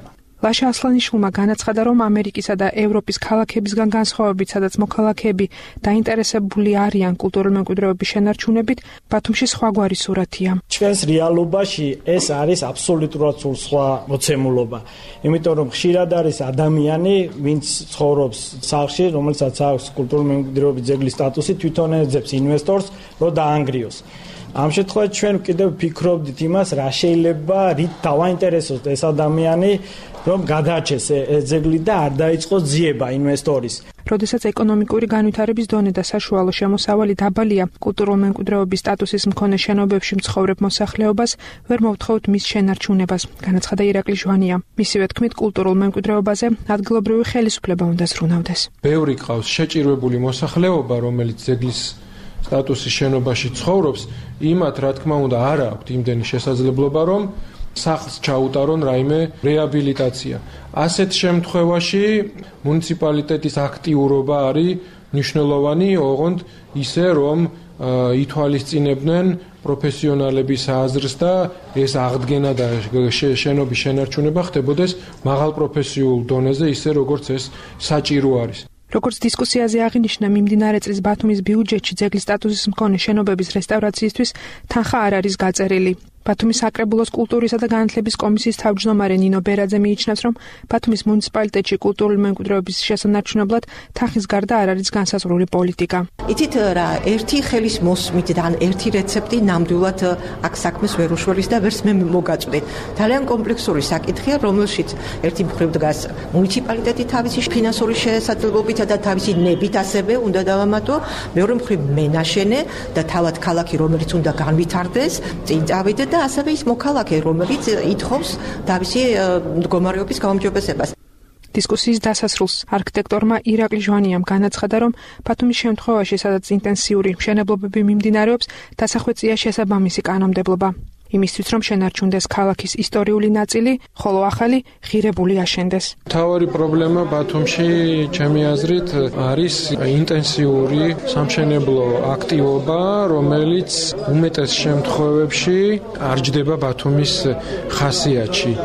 S15: ლაშა ასლანიშვილმა განაცხადა, რომ ამერიკისა და ევროპის ქალაქებისგან განსხვავებით, სადაც მოქალაქეები დაინტერესებული არიან კულტურული მემკვიდრეობის შენარჩუნებით, ბათუმში სხვაგვარი სურათია.
S18: ჩვენს რეალობაში ეს არის აბსოლუტურად სულ სხვა მოცემულობა. იმიტომ რომ ხშირად არის ადამიანი, ვინც ცხოვრობს სახლში, რომელსაც აქვს კულტურული მემკვიდრეობის ძეგლის სტატუსი, თვითონ ეძებს ინვესტორს, რომ დაანგრიოს. ამ შემთხვევაში ჩვენ კიდევ ვფიქრობდით იმას, რა შეიძლება რით დავაინტერესოს ეს ადამიანი, რომ გადააჩეს ეს ძეგლი და არ დაიწყოს ძიება ინვესტორის.
S15: როდესაც ეკონომიკური განვითარების დონე და საშუალო შემოსავალი დაბალია, კულტურული მემკვიდრეობის სტატუსის მქონე შენობებში მცხოვრებ მოსახლეობას ვერ მოვთხოვთ მის შენარჩუნებას, განაცხადა ირაკლი ჟვანია. მისივე თქმით, კულტურულ მემკვიდრეობაზე ადგილობრივი ხელისუფლება უნდა ზრუნავდეს.
S19: ბევრი ყავს შეჭირვებული მოსახლეობა, რომელიც ძეგლის სტატუსის შენობაში ცხოვრობს, იმათ რა თქმა უნდა არ აქვთ იმდენი შესაძლებლობა, რომ სახლს ჩაუტარონ რაიმე რეაბილიტაცია. ასეთ შემთხვევაში მუნიციპალიტეტის აქტიურობა არის მნიშვნელოვანი, ოღონდ ისე რომ ითვალისწინებდნენ პროფესიონალების აზრს და ეს აღდგენა და შენობის შენარჩუნება ხდებოდეს მაღალ პროფესიულ დონეზე, ისე როგორც ეს საჭირო არის.
S15: როგორც დისკუსიაზე აღინიშნა, მიმდინარე წლის ბათუმის ბიუჯეტში ძეგლის სტატუსის მქონე შენობების რესტავრაციისთვის თანხა არ არის გაწერილი. ბათუმის საკრებულოს კულტურისა და განათლების კომისიის თავმჯდომარე ნინო ბერაძე მიიჩნევს, რომ ბათუმის მუნიციპალიტეტში კულტურული მემკვიდრეობის შესანარჩუნებლად თანხის გარდა არ არის განსაზღვრული პოლიტიკა.
S20: იცით რა, ერთი ხელის მოსმით და ერთი რეცეპტი ნამდვილად აქ საქმეს ვერ უშველის და ვერც მე მოგაწვდეთ. ძალიან კომპლექსური საკითხია, რომელშიც ერთი მხრივ დგას მუნიციპალიტეტი თავისი ფინანსური შესაძლებლობითა და თავისი ნებით ასევე უნდა დავამატო, მეორე მხრივ მენაშენე და თავად ქალაქი, რომელიც უნდა განვითარდეს, წინ წავიდე და ასევე ის მოქალაქე, რომელიც ითხოვს თავისი მდგომარეობის გაუმჯობესებას.
S15: დისკუსიის დასასრულს არქიტექტორმა ირაკლი ჟვანიამ განაცხადა, რომ ბათუმის შემთხვევაში, სადაც ინტენსიური მშენებლობები მიმდინარეობს, დასახვეწია შესაბამისი კანონმდებლობა. იმისთვის, რომ შენარჩუნდეს ქალაქის ისტორიული ნაწილი, ხოლო ახალი ღირებული აშენდეს.
S19: მთავარი პრობლემა ბათუმში, ჩემი აზრით, არის ინტენსიური სამშენებლო აქტივობა, რომელიც უმეტეს შემთხვევებში არ ჯდება ბათუმის ხასიათში.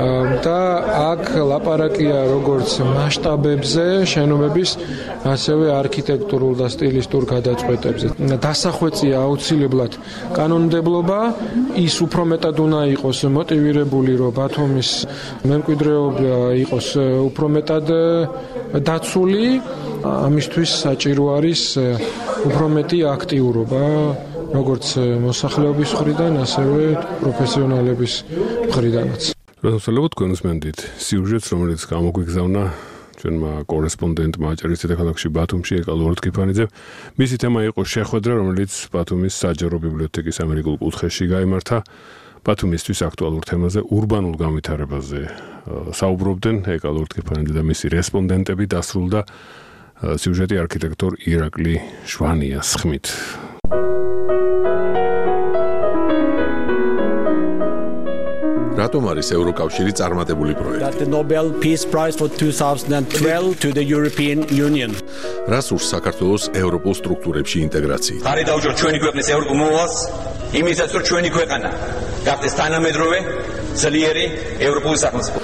S19: და აქ ლაპარაკია როგორც მასშტაბებზე, შენობების, ასევე არქიტექტურულ და სტილისტურ გადაწყვეტებზე. დასახვეწია აუცილებლად კანონმდებლობა, ის უფრო მეტად უნდა იყოს მოტივირებული, რომ ბათუმის მემკვიდრეობა იყოს უფრო მეტად დაცული, ამისთვის საჭირო არის უფრო მეტი აქტიურობა, როგორც მოსახლეობის მხრიდან, ასევე პროფესიონალების მხრიდანაც.
S3: როდესაც თქვენ უსმენთ სიუჟეტს, რომელიც გამოგვიგზავნა ჩვენმა კორესპონდენტმა აჭარისწყლის ქალაქში ბათუმში ეკალურთ კიფანიძემ, მისი თემა იყო შეხვედრა, რომელიც ბათუმის საჯარო ბიბლიოთეკის ამერიკულ კუთხეში გაიმართა. ბათუმისთვის აქტუალურ თემაზე, ურბანულ განვითარებაზე საუბრობდნენ ეკალურთ კიფანიძე და მისი რესპონდენტები. დასრულდა სიუჟეტი არქიტექტორ ირაკლი ჟვანიას ხმით.
S1: რატომ არის ევროკავშირი წარმატებული პროექტი?
S21: That the Nobel Peace Prize for twenty twelve to the European Union.
S1: რას ურს საქართველოს ევროპულ სტრუქტურებში ინტეგრაცია?
S22: ხარი დაუჯეროთ ჩვენი ქვეყნის ევროპულ მოვალს, იმისაც რომ ჩვენი ქვეყანა გახდეს თანამედროვე, ძლიერი ევროპული სახელმწიფო.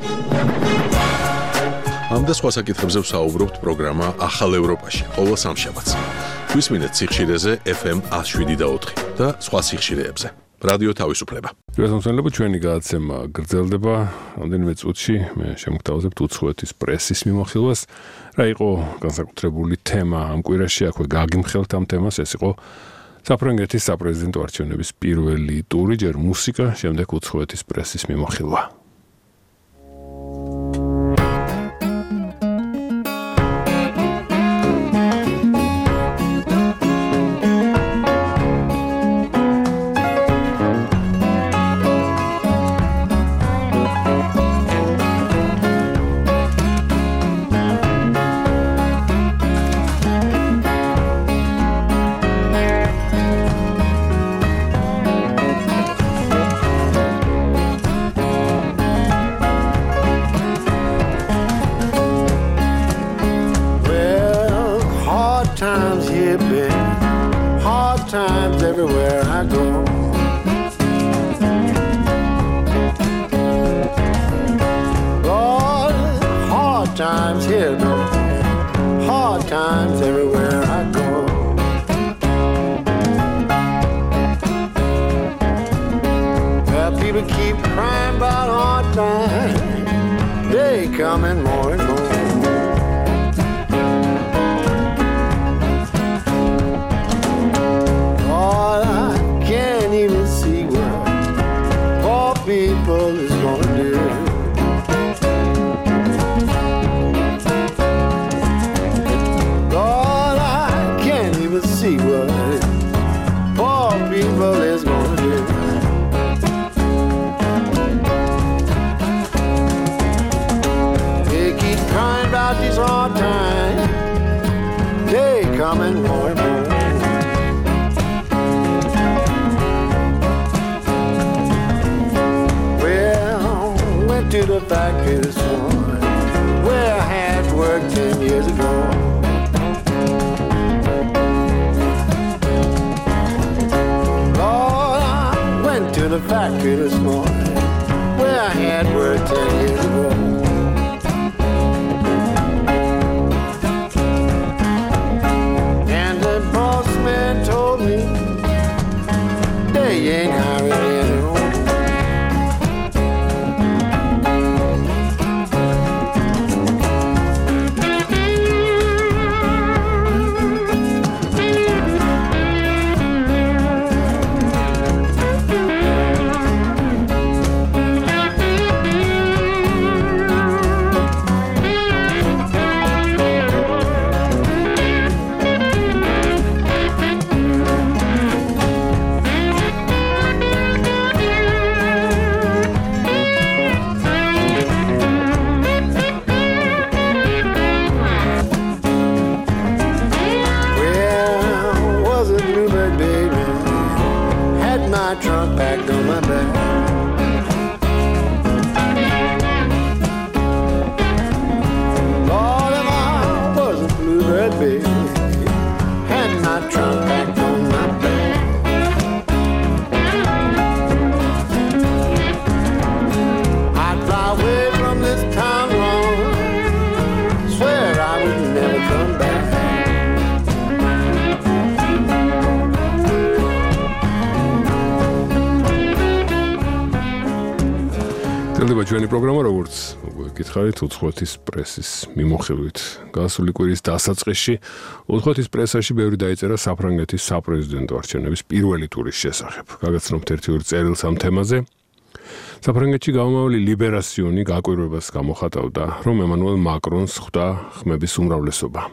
S1: ამ და სხვა საკითხებზე ვსაუბრობთ პროგრამა ახალ ევროპაში, ყოველ სამშაბათს. გვისმინეთ სიხშირეზე ეფ ემ one oh seven და four და სხვა სიხშირეებზე. რადიო თავისუფლება.
S3: გასამსვლელობა ჩვენი გადაცემა გრძელდება რამდენიმე წუთში. მე შემოგთავაზებთ უცხოეთის პრესის მიმოხილვას. რა იყო განსაკუთრებული თემა ამ კვირაში, აქვე გაგიმხელთ ამ თემას, ეს იყო საფრანგეთის საპრეზიდენტო არჩევნების პირველი ტური, ჯერ მუსიკა, შემდეგ უცხოეთის პრესის მიმოხილვა.
S7: times here, no hard times everywhere I go. Well, people keep crying about hard times, they coming more and more. Oh, I can't even see what poor people is gonna do. See what poor people is gonna do. They keep crying about these hard times, they coming more and more. Well, went to the factory this morning where I had worked ten years ago. To the factory this morning where I had worked ten years ago. And the boss man told me they ain't hiring anymore. Trunk packed on my back. Lord, if I was a bluebird baby, had my trunk packed on my back. I'd fly away from this town long, swear I would never come back.
S3: ელდება ჩვენი პროგრამა, როგორც უკვე გითხარით, უცხოეთის პრესის მიმოხილვით. გასული კვირის დასაწყისში უცხოეთის პრესაში ბევრი დაიწერა საფრანგეთის საპრეზიდენტო არჩევნების პირველი ტურის შესახებ. გაგაცნობთ ერთი ორი წერილს ამ თემაზე. საფრანგეთში გამომავალი ლიბერასიონი გაკვირვებას გამოხატავდა, რომ ემანუელ მაკრონს ხვდა ხმების უმრავლესობა.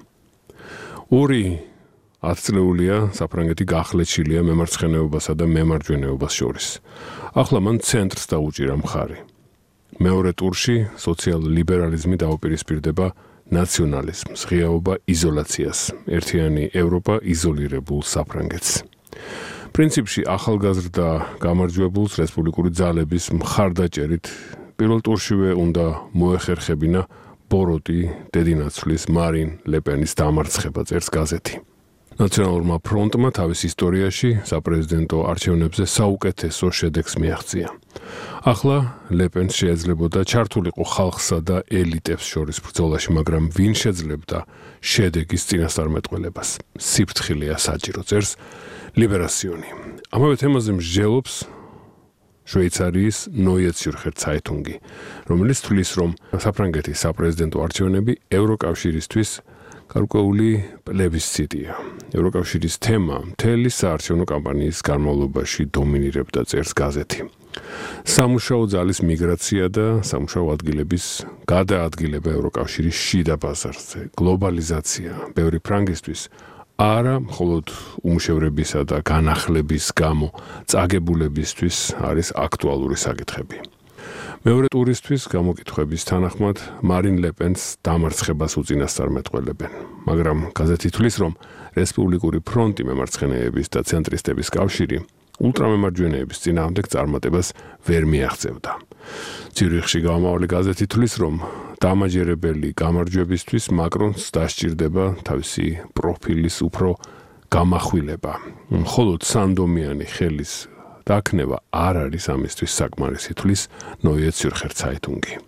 S3: ორი ათწლეულია საფრანგეთი გახლეჩილია მემარცხენეობასა და მემარჯვენეობას შორის. ახლა მან ცენტრს დაუჭირა მხარი. მეორე ტურში სოციალ-ლიბერალიზმი დაუპირისპირდება ნაციონალიზმს, ღიაობა იზოლაციას, ერთიანი ევროპა იზოლირებულ საფრანგეთს. პრინციპში ახალგაზრდა გამარჯვებულს რესპუბლიკური ძალების მხარდაჭერით პირველ ტურშივე უნდა მოეხერხებინა ბოროტი დედინაცვლის მარინ ლეპენის დამარცხება, წერს გაზეთი. ნაციონალურმა ფრონტმა თავის ისტორიაში საპრეზიდენტო არჩევნებზე საუკეთესო შედეგს მიაღწია. ახლა ლეპენს შეეძლებოდა ჩართულიყო ხალხსა და ელიტებს შორის ბრძოლაში, მაგრამ ვინ შეძლებდა შედეგის წინასწარმეტყველებას? სიფრთხილეა საჭირო, წერს ლიბერასიონი. ამავე თემაზე მსჯელობს შვეიცარიის Neue Zürcher Zeitung-ი, რომელიც თვლის, რომ საფრანგეთის საპრეზიდენტო არჩევნები ევროკავშირისთვის გარკვეული პლებისციტია. ევროკავშირის თემა მთელი საარჩევნო კამპანიის განმავლობაში დომინირებდა, წერს გაზეთი. სამუშაო ძალის მიგრაცია და სამუშაო ადგილების გადაადგილება ევროკავშირის შიდა ბაზარზე, გლობალიზაცია, ბევრი ფრანგისთვის არა მხოლოდ უმშევრებისა და განახლების გამო წაგებულებისთვის არის აქტუალური საკითხები. მეორე ტურისთვის გამოკითხვების თანახმად მარინ ლეპენს დამარცხებას უწინასწარმეტყველებენ, მაგრამ გაზეთი თვლის, რომ რესპუბლიკური ფრონტი მემარცხენეების და ცენტრისტების კავშირი ულტრამემარჯვენეების წინააღმდეგ წარმატებას ვერ მიაღწევდა. ციურიხში გამომავალი გაზეთი თვლის, რომ დამაჯერებელი გამარჯვებისთვის მაკრონს დასჭირდება თავისი პროფილის უფრო გამახვილება. მხოლოდ სანდომიანი ხელის დაქნება არ არის ამისთვის საკმარისი, თვლის Neue Zürcher Zeitung-ი.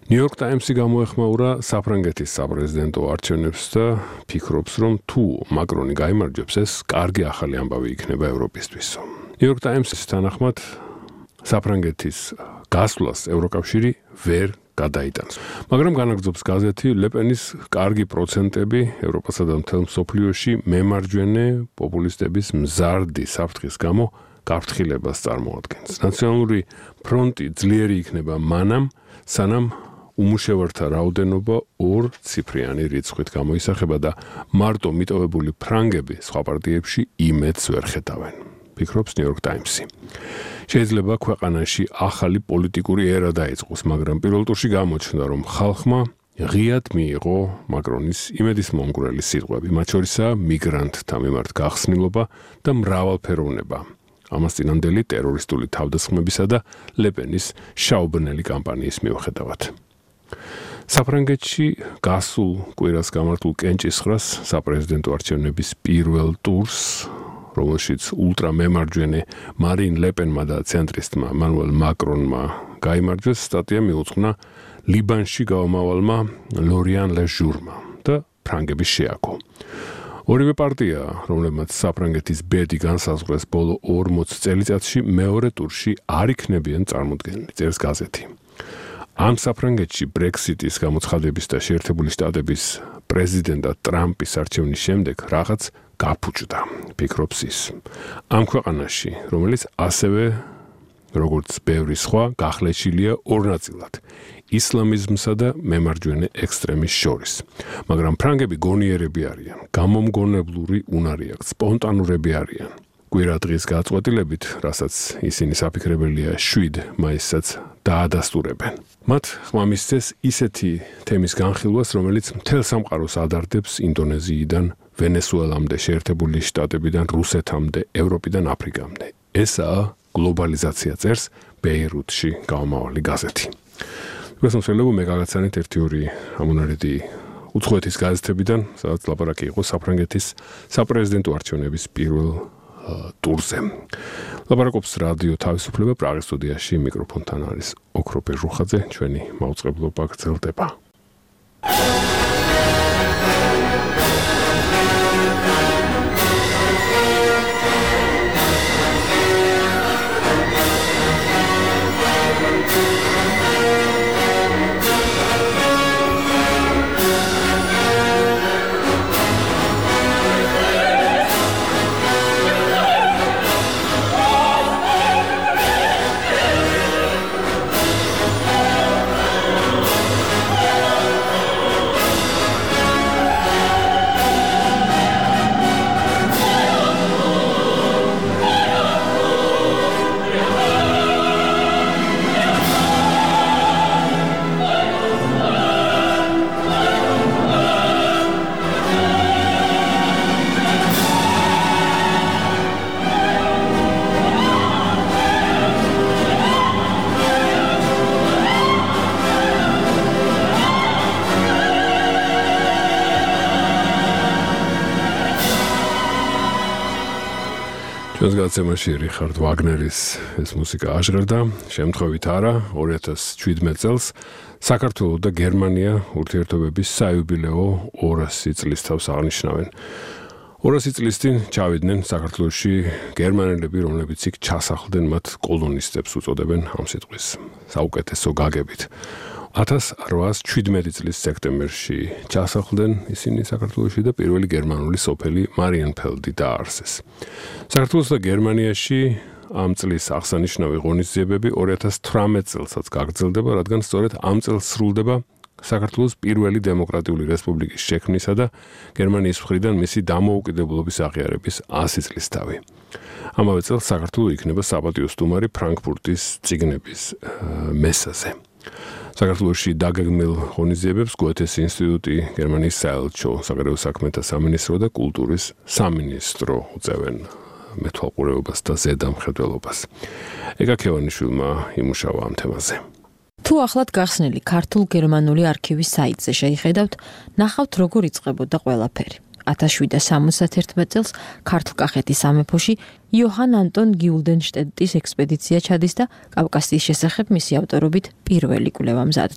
S3: New York Times-ი გამოეხმაურა საფრანგეთის საპრეზიდენტო არჩევნებს და ფიქრობს, რომ თუ მაკრონი გაიმარჯვებს, ეს კარგი ახალი ამბავი იქნება ევროპისთვის. New York Times-ის თანახმად საფრანგეთის გასვლას ევროკავშირი ვერ გადაიტანს. მაგრამ განაგრძობს გაზეთი, ლეპენის კარგი პროცენტები ევროპასა და მთელ მსოფლიოში მემარჯვენე პოპულისტების მზარდი საფრთხის გამო გაფრთხილებას წარმოადგენს. ნაციონალური ფრონტი ძლიერი იქნება მანამ, სანამ უმუშევართა რაოდენობა ორ ციფრიანი რიცხვით გამოისახება და მარტო მიტოვებული ფრანგები სხვა პარტიებში იმედს ვერ ხედავენ. ფიქრობს New York Times-ი. შეიძლება ქვეყანაში ახალი პოლიტიკური ერა დაიწყოს, მაგრამ პირველ ტურში გამოჩნდა, რომ ხალხმა ღიად მიიღო მაკრონის იმედისმომგვრელი სიტყვები, მათ შორისაა მიგრანტთა მიმართ გახსნილობა და მრავალფეროვნება. ამას წინანდელი ტერორისტული თავდასხმებისა და ლეპენის შაუბნელი კამპანიის მიუხედავად. საფრანგეთში გასულ კვირას გამართულ კენჭისყრას საპრეზიდენტო არჩევნების პირველ ტურს, რომელშიც ულტრამემარჯვენე მარინ ლეპენმა და ცენტრისტმა მანუელ მაკრონმა გაიმარჯვეს, სტატია მიუძღვნა ლიბანში გაომავალმა ლორიან ლეჟურმა და ფრანგების შეაქო. ორივე პარტია, რომლებმაც საფრანგეთის ბედი განსაზღვრეს ბოლო ორმოც წელიწადში, მეორე ტურში არ იქნებიან წარმოდგენილი, წერს გაზეთი. ამ საფრანგეთში ბრექსიტის გამოცხადების და შეერთებული შტატების პრეზიდენტად ტრამპის არჩევნის შემდეგ რაღაც გაფუჭდა, ფიქრობს ის. ამ ქვეყანაში, რომელიც ასევე როგორც ბევრი სხვა, გახლეჩილია ორ ნაწილად. ისლამიზმსა და მემარჯვენე ექსტრემის შორის. მაგრამ ფრანგები გონიერები არიან, გამომგონებლური უნარი აქვთ, სპონტანურები არიან. კვირა დღის გაწყვეტილებით, რასაც ისინი საფიქრებელია შვიდ მაისსაც დაადასტურებენ. მათ ხმამისცეს ისეთი თემის განხილვას, რომელიც მთელ სამყაროს ადარდებს ინდონეზიიდან ვენესუელამდე, შეერთებული შტატებიდან რუსეთამდე, ევროპიდან აფრიკამდე. ესაა გლობალიზაცია, წერს ბეირუთში გამომავალი გაზეთი. გასამშელებო მე გაგაცანით ერთი ორი ამონარიდი უცხოეთის გაზეთებიდან, სადაც ლაპარაკი იყო საფრანგეთის საპრეზიდენტო არჩევნების პირველ ტურზე. ლაპარაკობს რადიო თავისუფლება პრაღის სტუდიაში, მიკროფონთან არის ოქროპე ჟუხაძე, ჩვენი მაუწყებლობა გრძელდება. ჩვენს გაცემაში რიხარდ ვაგნერის ეს მუსიკა აჟღერდა, შემთხვევით არა, ორი ათას შვიდმეტ წელს საქართველო და გერმანია ურთიერთობების საიუბილეო ორასი წლის თავს აღნიშნავენ. ორასი წლის წინ ჩავიდნენ საქართველოში გერმანელები, რომლებიც იქ ჩასახლდნენ, მათ კოლონისტებს უწოდებენ ამ სიტყვის საუკეთესო გაგებით. ათას რვაას შვიდმეტი წლის სექტემბერში ჩასახლდნენ ისინი საქართველოში და პირველი გერმანული სოფელი მარიენფელდი დააარსეს. საქართველოს და გერმანიაში ამ წლის აღსანიშნავი ღონისძიებები ორი ათას თვრამეტ წელსაც გაგრძელდება, რადგან სწორედ ამ წელს სრულდება საქართველოს პირველი დემოკრატიული რესპუბლიკის შექმნისა და გერმანიის მხრიდან მისი დამოუკიდებლობის აღიარების ასი წლისთავი. ამავე წელს საქართველო იქნება საპატიო სტუმარი ფრანკფურტის წიგნების მესაზე. საქართველოში დაგეგმილ ღონისძიებებს გოეთეს ინსტიტუტი, გერმანიის საელჩო, საგარეო საქმეთა სამინისტრო და კულტურის სამინისტრო უწევენ მეთვალყურეობას და ზედამხედველობას. ეგა ქევანიშვილმა იმუშავა ამ თემაზე.
S8: თუ ახლად გახსნილი ქართულ-გერმანული არქივის საიტზე შეიხედავთ, ნახავთ როგორ იწყებოდა ყველაფერი. ათას შვიდსათ სამოცდაერთი წელს ქართლ-კახეთის სამეფოში იოჰან ანტონ გიულდენშტედტის ექსპედიცია ჩადის და კავკასიის შესახებ მისი ავტორობით პირველი კვლევა მზადდება.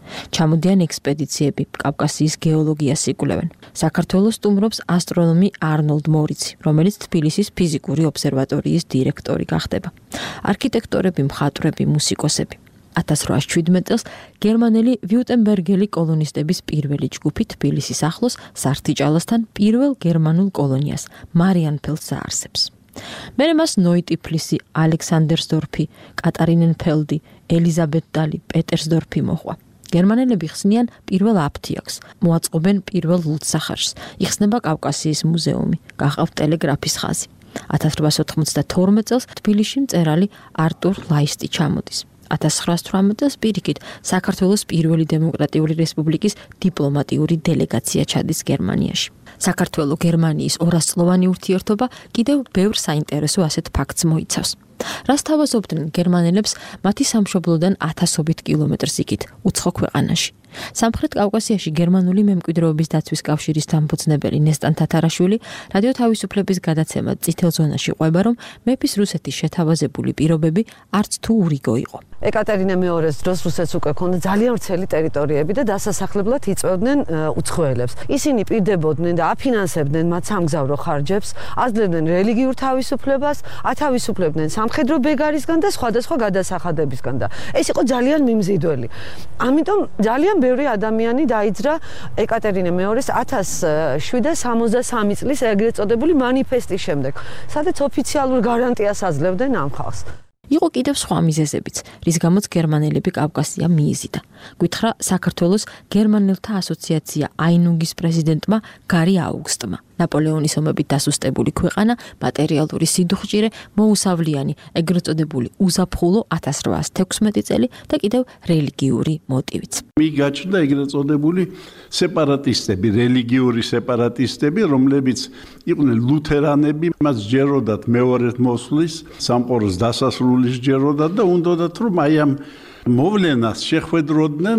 S8: ჩამოდიან ექსპედიციები, კავკასიის გეოლოგიას იკვლევენ. საქართველოს სტუმრობს ასტრონომი არნოლდ მორიცი, რომელიც თბილისის ფიზიკური ობსერვატორიის დირექტორი გახდება. არქიტექტორები, მხატვრები, მუსიკოსები. ათას რვაასი შვიდმეტ წელს გერმანელი ვიუტენბერგელი კოლონისტების პირველი ჯგუფი თბილისის ახლოს სართიჭალასთან პირველ გერმანულ კოლონიას მარიანფელდს აარსებს. მერე მას ნოიტიფლისი, ალექსანდერსდორფი, კატარინენფელდი, ელიზაბეტდალი, პეტერსდორფი მოჰყვა. გერმანელები ხსნიან პირველ აფთიაქს, მოაწყობენ პირველ ლუდსახარს, იხსნება კავკასიის მუზეუმი, გახავთ ტელეგრაფის ხაზი. ათას რვაასი ოთხმოცდათორმეტ წელს თბილისში მწერალი არტურ ლაისტი ჩამოდის. ათას ცხრაასი თვრამეტ წელს პირიქით საქართველოს პირველი დემოკრატიული რესპუბლიკის დიპლომატიური დელეგაცია ჩადის გერმანიაში. საქართველო-გერმანიის ორასწლოვანი ურთიერთობა კიდევ ბევრ საინტერესო ასეთ ფაქტს მოიცავს. რას თავაზობდნენ გერმანელებს მათი სამშობლოდან ათასობით კილომეტრს იქით უცხო ქვეყანაში. სამხრეთ კავკასიაში გერმანული მემკვიდრეობის დაცვის კავშირის დამფუძნებელი ნესტან თათარაშვილი რადიო თავისუფლების გადაცემად წითელ ზონაში ყვება, რომ მეფის რუსეთის შეთავაზებული პირობები არც თუ ურიგო იყო.
S9: ეკატერინე მეორის დროს რუსეთს უკვე ჰქონდა ძალიან ვრცელი ტერიტორიები და დასასახლებლად იწვევდნენ უცხოელებს. ისინი პირდებოდნენ და აფინანსებდნენ მათ სამგზავრო ხარჯებს, აძლევდნენ რელიგიურ თავისუფლებას, ათავისუფლებდნენ სამხედრო ბეგარისგან და სხვადასხვა გადასახადებისგან და ეს იყო ძალიან მიმზიდველი. ამიტომ ძალიან ბევრი ადამიანი დაიძრა ეკატერინე მეორის ათას შვიდსათ სამოცდასამი წლის ეგრეთ წოდებული მანიფესტის შემდეგ, სადაც ოფიციალურ გარანტიას აძლევდნენ ამ ხალხს.
S8: იყო კიდევ სხვა მიზეზებიც, რის გამოც გერმანელები კავკასია მიიზიდა. გითხრა საქართველოს გერმანელთა ასოციაცია აინუგის პრეზიდენტმა გარი აუგსტმა. ნაპოლეონის ომებით დასუსტებული ქვეყანა, მატერიალური სიდუხჭირე, მოუსავლიანი, ეგრეთ წოდებული узაფხულო ათას რვაასი თექვსმეტი წელი და კიდევ რელიგიური მოტივიც.
S10: მიგაჩნდა ეგრეთ წოდებული სეპარატისტები, რელიგიური სეპარატისტები, რომლებიც იყვნენ ლუთერანები, მას ჯეროდათ მეორედ მოსვლის, სამყაროს დასასრულის ჯეროდათ და უნდათ რომ აი ამ მოვლენას შეხვედროდნენ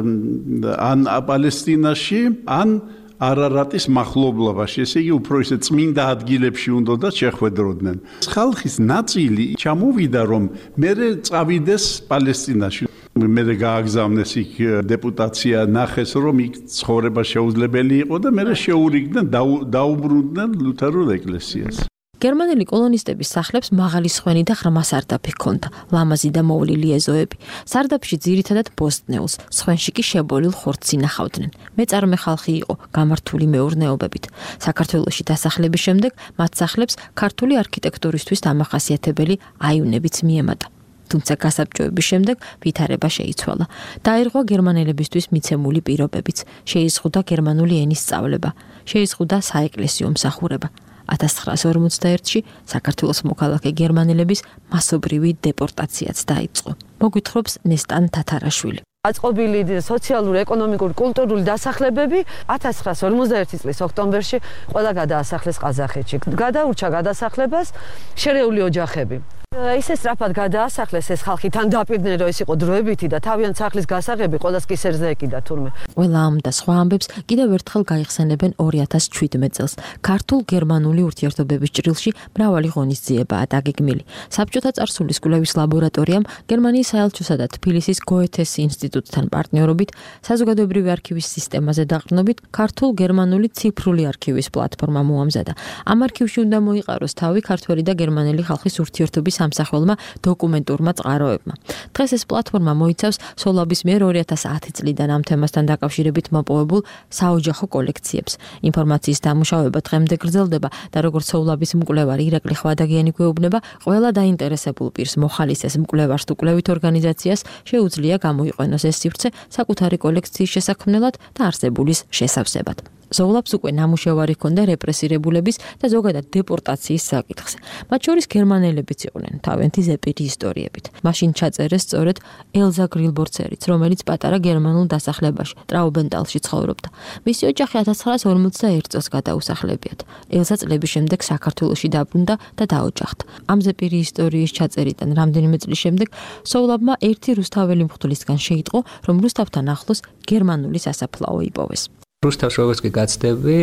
S10: ან პალესტინაში, ან არარატის მახლობლობაში, ესე იგი უფრო ისე წმინდა ადგილებში უნდა შეხვედროდნენ. ხალხის ნაწილი ჩამოვიდა, რომ მერე წავიდეს პალესტინაში. მერე გააგზავნეს იქ დეპუტაცია, ნახეს, რომ იქ ცხოვრება შეუძლებელი იყო და მერე შეურიგდნენ, დაუბრუნდნენ ლუთერულ ეკლესიას.
S8: გერმანელი კოლონისტების სახლებს მაღალი სხვენი და ღრმა სარდაფი ჰქონდა, ლამაზი და მოვლილი ეზოები. სარდაფში ძირითადად ბოსტნეულს, სხვენში კი შებოლილ ხორცს ინახავდნენ. მეწარმე ხალხი იყო, გამართული მეურნეობებით. საქართველოში დასახლების შემდეგ მათ სახლებს ქართული არქიტექტურისთვის დამახასიათებელი აივნებიც მიემატა. თუმცა გასაბჭოების შემდეგ ვითარება შეიცვალა. დაირღვა გერმანელებისთვის მიცემული პირობებიც, შეიზღუდა გერმანული ენის სწავლება, შეიზღუდა საეკლესიო მსახურება. ათას ცხრაასი ორმოცდაერთში საქართველოს მოქალაქე გერმანელების მასობრივი დეპორტაციაც დაიწყო. მოგვითხრობს ნესტან თათარაშვილი.
S9: აწყობილი სოციალური, ეკონომიკური, კულტურული დასახლებები ათას ცხრაასი ორმოცდაერთი წლის ოქტომბერში ყველა გადაასახლეს ყაზახეთში. გადაურჩა გადასახლებას შერეული ოჯახები. ისე სწრაფად გადაასახლეს ეს ხალხი, თან დაპირდნენ, რომ ეს იყო დროებითი და თავიანთ სახლის გასაღები ყოველს კისერზე ეკიდა თურმე.
S8: ყველა ამ და სხვა ამბებს კიდევ ერთხელ გაიხსენებენ ორი ათას შვიდმეტ წელს. ქართულ-გერმანული ურთიერთობების ჭრილში მრავალი ღონისძიებაა დაგეგმილი. საბჭოთა წარსულის კვლევის ლაბორატორიამ გერმანიის საელჩოსა და თბილისის გოეთეს ინსტიტუტთან პარტნიორობით საზოგადოებრივი არქივის სისტემაზე დაყრდნობით ქართულ-გერმანული ციფრული არქივის პლატფორმა მოამზადა. ამ არქივში უნდა მოიყაროს თავი ქართველი და გერმანელი ხალხის ურთიერთობის სამსახველმა დოკუმენტურმა წყაროებმა. დღეს ეს პლატფორმა მოიცავს სოლაბის მიერ ორი ათას ათი წლიდან ამ თემასთან დაკავშირებით მოპოვებულ საოჯახო კოლექციებს. ინფორმაციის დამუშავება დღემდე გრძელდება და როგორც სოლაბის მკვლევარი ირაკლი ხვადაგიანი გვეუბნება, ყველა დაინტერესებულ პირს მოხალისეს მკვლევარს თუ კვლევით ორგანიზაციას შეუძლია გამოიყენოს ეს სივრცე საკუთარი კოლექციის შესაქმნელად და არსებულის შესავსებად. ზოვლაბს უკვე ნამუშევარი ჰქონდა რეპრესირებულების და ზოგადად დეპორტაციის საკითხზე. მათ შორის გერმანელებიც იყვნენ თავიანთი ზეპირი ისტორიებით. მაშინ ჩაწერეს სწორედ ელზა გრილბორცერიც, რომელიც პატარა გერმანულ დასახლებაში ტრაუბენტალში ცხოვრობდა. მისი ოჯახი ათას ცხრაასი ორმოცდაერთი წელს გადაუსახლებიათ. ელზა წლების შემდეგ საქართველოში დაბრუნდა და დაოჯახდა. ამ ზეპირი ისტორიის ჩაწერიდან რამდენიმე წლის შემდეგ ზოვლაბმა ერთი რუსთაველი მღვდლისგან შეიტყო, რომ რუსთავთან ახლოს გერმანული სასაფლაო იპოვეს.
S23: რუსთავს როგორც კი გაცდები,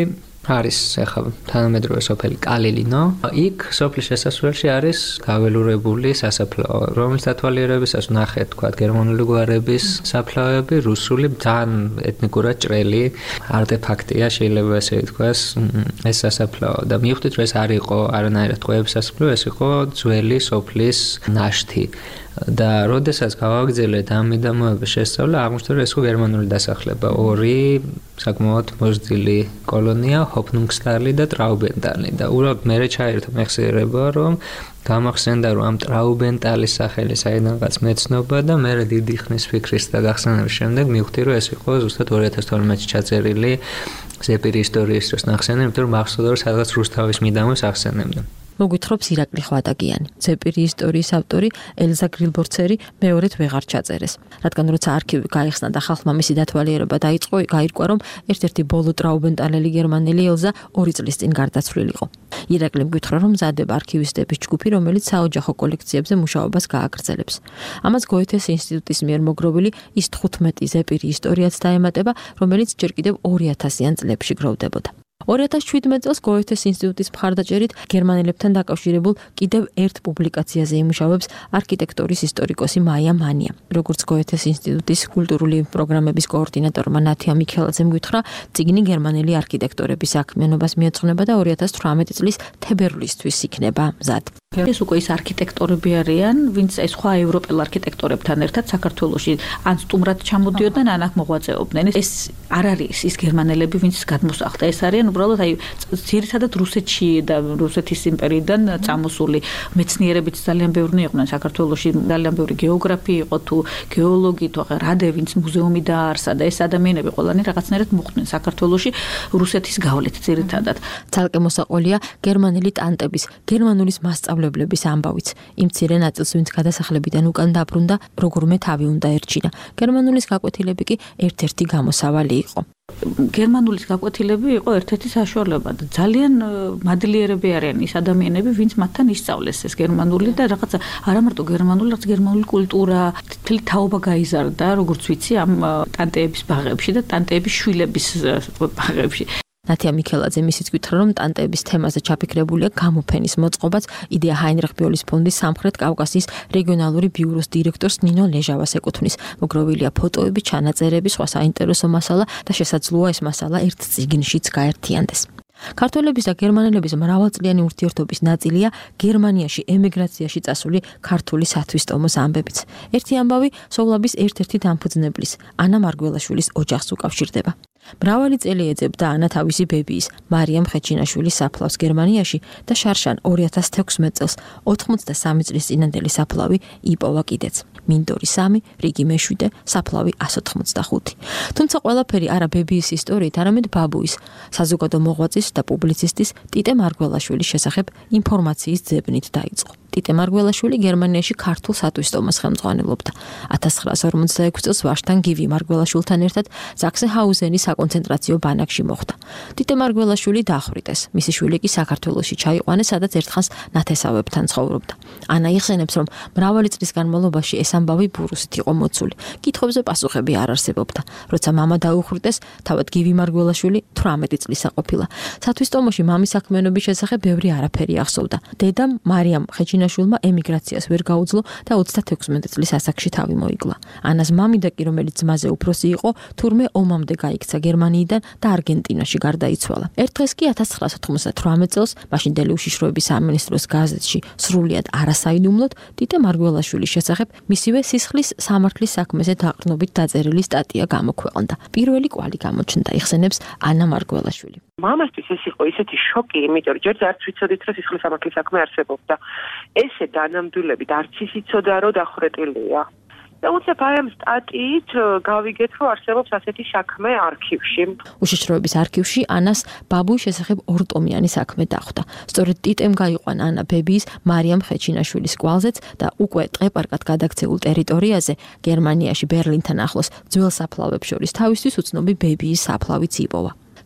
S2: არის ახლა თანამედროვე სოფელი კალილინო. იქ სოფლის შესასვლელში არის გაველურებული სასაფლაო, რომლის დათვალიერებისას ნახეთ, თქვა, გერმანული გვარების საფლავები, რუსული, ძალიან ეთნიკურად ჭრელი არტეფაქტია, შეიძლება ესე ვთქვას, ეს სასაფლაო. და მივხვდით, რომ ეს არ იყო არანაირად ტყვეების სასაფლაო, ეს იყო ძველი სოფლის ნაშთი. და როდესაც გავაგრძელეთ ამ მიდამოების შესწავლა, აღმოჩნდა, რომ ეს იყო გერმანული დასახლება, ორი საკმაოდ მოზრდილი კოლონია, ჰოფნუნგსტალი და ტრაუბენტალი. და უბრალოდ მე ჩაირთა მეხსიერება, რომ გამახსენდა, რომ ამ ტრაუბენტალის სახელი საიდანღაც მეცნობა და მე დიდი ხნის ფიქრის და გახსენების შემდეგ მივხვდი, რომ ეს იყო ზუსტად ორი ათას თორმეტში ჩაწერილი ზეპირი ისტორიის დროს ნახსენები, იმიტომ რომ მახსოვდა, რომ სადღაც რუსთავის მიდამოს ახსენებდა.
S8: მოგვითხრობს ირაკლი ხვატაკიანი. ზეპირი ისტორიის ავტორი ელზა გრილბორცერი მეორედ ვეღარ ჩაწერეს. რადგან როცა არქივი გაიხსნა და ხალხმა მისი დათვალიერება დაიწყო, გაირკვა, რომ ერთ-ერთი ბოლო ტრაუბენტალელი გერმანელი ელზა ორი წლის წინ გარდაცვლილიყო. ირაკლი მგვითხრა, რომ მზადდება არქივისტების ჯგუფი, რომელიც საოჯახო კოლექციებზე მუშაობას გააგრძელებს. ამას გოეთეს ინსტიტუტის მიერ მოგროვილი ის თხუთმეტი ზეპირი ისტორიაც დაემატება, რომელიც ჯერ კიდევ ორი ათასიან წლებში გროვდებოდა. ორი ათას შვიდმეტ წელს გოეთეს ინსტიტუტის მხარდაჭერით გერმანელებთან დაკავშირებულ კიდევ ერთ პუბლიკაციაზე იმუშავებს არქიტექტურის ისტორიკოსი მაია მანია. როგორც გოეთეს ინსტიტუტის კულტურული პროგრამების კოორდინატორმა ნათია მიქელაძემ გითხრა, წიგნი გერმანელი არქიტექტორების საქმიანობას მიეძღვნება და ორი ათას თვრამეტი წლის თებერვლისთვის იქნება მზად.
S6: ეს უკვე ის არქიტექტორები არიან, ვინც ეს სხვა ევროპელ არქიტექტორებთან ერთად საქართველოში ან სტუმრად ჩამოდიოდნენ, ან აქ მოღვაწეობდნენ. ეს არ არის ის გერმანელები, ვინც გადმოსახლდა. ეს არიან უბრალოდ აი ძირითადად რუსეთში და რუსეთის იმპერიიდან წამოსული მეცნიერებიც ძალიან ბევრი იყვნენ საქართველოში, ძალიან ბევრი გეოგრაფი იყო თუ გეოლოგი თუ რადე, ვინც მუზეუმი დაარსა და ეს ადამიანები ყველანი რაღაცნაირად მოხვდნენ საქართველოში რუსეთის გავლით ძირითადად.
S8: ცალკე მოსაყოლია გერმანელი ტანტების, გერმანულის მასწავლებლების ამბავიც. იმ მცირე ნაწილს, ვინც გადასახლებიდან უკან დაბრუნდა, როგორმე თავი უნდა ერჩინა. გერმანულის გაკვეთილები კი ერთ-ერთი გამოსავალი იყო.
S6: გერმანულის გაკვეთილები იყო ერთ-ერთი საშუალება და ძალიან მადლიერები არიან ის ადამიანები, ვინც მათთან ისწავლეს ეს გერმანული და რაღაცა არა მარტო გერმანული, რაც გერმანული კულტურა, თითქმის თაობა გაიზარდა, როგორც ვიცი, ამ ტანტეების ბაღებში და ტანტეების შვილების ბაღებში.
S8: ნათია მიქელაძე მისიც გითხრა, რომ ტანტეების თემაზე ჩაფიქრებულია გამოფენის მოწყობაც იდეა ჰაინრიხ ბიოლის ფონდის სამხრეთ კავკასიის რეგიონალური ბიუროს დირექტორს ნინო ლეჟავას ეკუთვნის. მოგროვილია ფოტოები, ჩანაწერები, სხვა საინტერესო მასალა და შესაძლოა ეს მასალა ერთ წიგნშიც გაერთიანდეს. ქართველების და გერმანელების მრავალწლიანი ურთიერთობის ნაწილია გერმანიაში ემიგრაციაში წასული ქართული სათვისტომოს ამბებიც. ერთი ამბავი სოვლაბის ერთ-ერთი დამფუძნებლის, ანა მარგველაშვილის ოჯახს უკავშირდება. მრავალი წელი ეძებდა ანა თავისი ბებიის, მარიამ ხეჩინაშვილის საფლავს გერმანიაში და შარშან ორი ათას თექვსმეტ წელს ოცდამოცდამსამი წლის წინანდელი საფლავი იპოვა კიდეც. მინდორი სამი, რიგი მეშვიდე, საფლავი ასი ოცდახუთი. თუმცა ყველაფერი არა ბებიის ისტორიით, არამედ ბაბუის, საზოგადო მოღვაწის და პუბლიცისტის ტიტე მარგველაშვილის შესახებ ინფორმაციის ძებნით დაიწყო. ტიტე მარგველაშვილი გერმანიაში ქართულ სათვისტომოს ხელმძღვანელობდა. ათას ცხრაასი ორმოცდაექვსი წელს ვაშტან გივი მარგველაშვილთან ერთად ზაქსენჰაუზენის საკონცენტრაციო ბანაკში მოხვდა. ტიტე მარგველაშვილი დახვრიტეს. მისი შვილი კი საქართველოში ჩაიყვანეს, სადაც ერთხანს ნათესავებთან ცხოვრობდა. ანა იხსენებს, რომ მრავალი წლის განმავლობაში ეს ამბავი ბურუსით იყო მოცული. კითხვებზე პასუხები არ არსებობდა. როცა მამა დაუხრიტეს, თავად გივი მარგველაშვილი თვრამეტი წლისა ყოფილა. სათვისტომოში მამის საქმიანობის შესახებ ბევრი არაფერი ახსოვდა. დედამ მარიამ ხეჩინაშვილმა ემიგრაციას ვერ გაუძლო და ოცდათექვსმეტი წლის ასაკში თავი მოიკლა. ანას მამიდა კი, რომელიც ძმაზე უფროსი იყო, თურმე ომამდე გაიქცა გერმანიიდან და არგენტინაში გარდაიცვალა. ერთ დღეს კი ათას ცხრაასი ოთხმოცდათვრამეტ წელს მაშინდელი უშიშროების სამინისტროს გაზეთში სრულიად არასაიდუმლოდ ტიტე მარგველაშვილის შესახებ მისივე სისხლის სამართლის საქმეზე დაყრდნობით დაწერილი სტატია გამოქვეყნდა. პირველი კვალი გამოჩნდა, იხსენებს ანა მარგველაშვილი.
S23: მამასთვის ეს იყო ისეთი შოკი, იმიტომ რომ ჯერ არც ვიცოდით, რომ სისხლის სამართლის საქმე არსებობდა. ესე დანამდვილებით არც ის იცოდა, რომ დახვრეტილია. და უცებ აი ამ სტატიით გავიგეთ, რომ არსებობს ასეთი საქმე არქივში.
S8: უშიშროების არქივში ანას ბაბუის შესახებ ორტომიანი საქმე დახვდა. სწორედ ტიტემ გაიყვანა ანა ბებიის მარიამ ხეჩინაშვილის კვალზეც და უკვე ტყეპარკად გადაქცეულ ტერიტორიაზე გერმანიაში ბერლინთან ახლოს ძველ საფლავებს შორის თავისთვის უცნობი ბებიის საფლავიც იპოვა.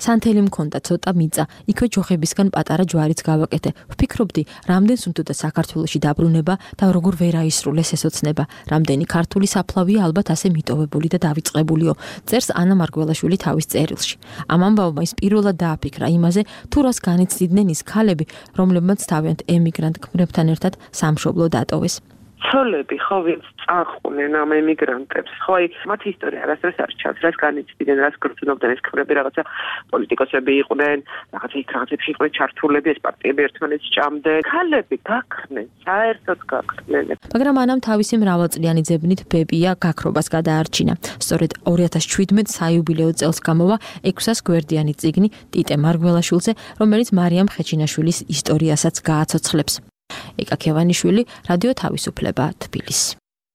S8: სანთელი მქონდა ცოტა მიწა, იქვე ჯოხებისგან პატარა ჯვარიც გავაკეთე. ვფიქრობდი, რამდენს უნდა საქართველოში დაბრუნება და როგორ ვერ აისრულეს ეს ოცნება. რამდენი ქართული საფლავია ალბათ ასე მიტოვებული და დავიწყებულიო. წერს ანა მარგველაშვილი თავის წერილში. ამ ამბავმა ის პირველად დააფიქრა იმაზე, თუ რას განიცდიდნენ ის ქალები, რომლებმაც თავიანთ ემიგრანტ ქმრებთან ერთად სამშობლო დატოვეს.
S23: ცოლები ხო ვინც წახყვნენ ამ ემიგრანტებს ხო აი მათი ისტორია არასდროს არ ჩანს რაც განიცდიდნენ რაც გრძნობდნენ ეს ქმრები რაღაცა პოლიტიკოსები იყვნენ რაღაცა იქ რაღაცებში იყვნენ ჩართულები ეს პარტიები ერთმანეთს ჭამდნენ ქალები გაქრნენ საერთოდ გაქრნენ
S8: მაგრამ ანამ თავისი მრავალწლიანი ძებნით ბებია გაქრობას გადაარჩინა სწორედ ორი ათას შვიდმეტ საიუბილეო წელს გამოვა ექვსას გვერდიანი წიგნი ტიტე მარგველაშვილზე რომელიც მარიამ ხეჩინაშვილის ისტორიასაც გააცოცხლებს ეკა ქევანიშვილი, რადიო თავისუფლება, თბილისი.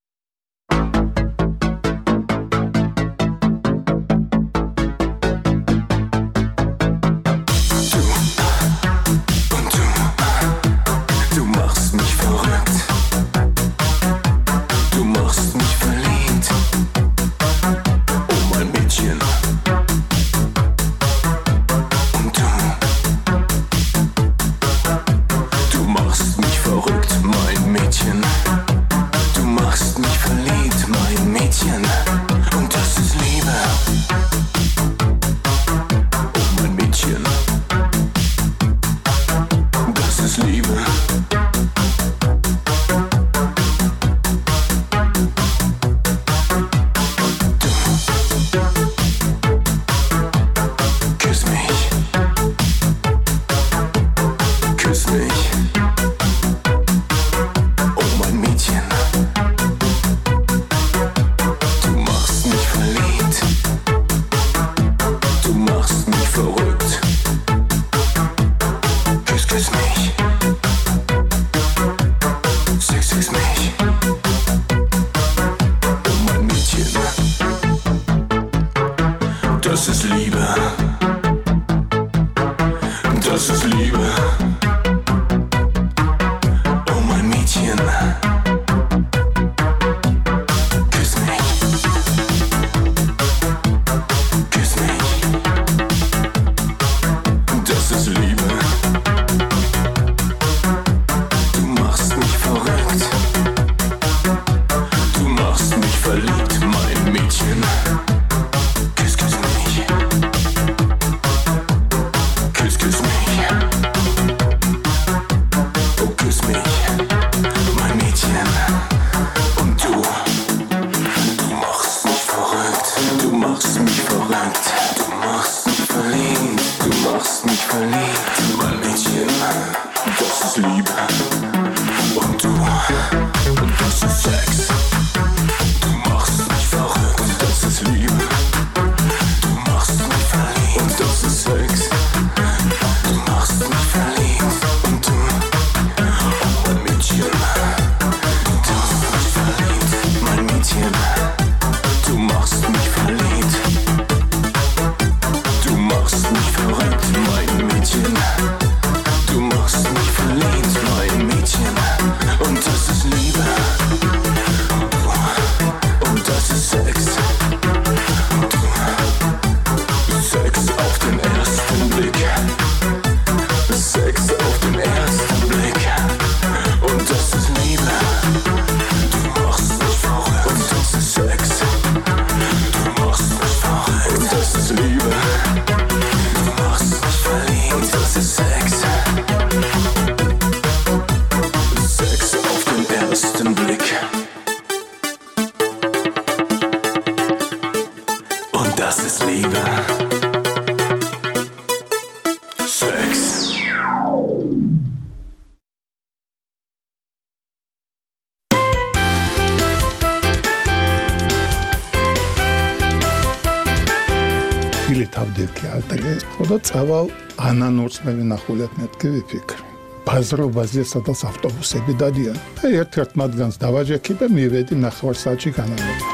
S4: წავალ ანანურს მე ვინახულებ მეთქი ვიფიქრე. ბაზრობაზე სადაც ავტობუსები დადიან. და ერთ-ერთ მათგანს დავაჯექი და მივედი ნახევარ საათში განავრება.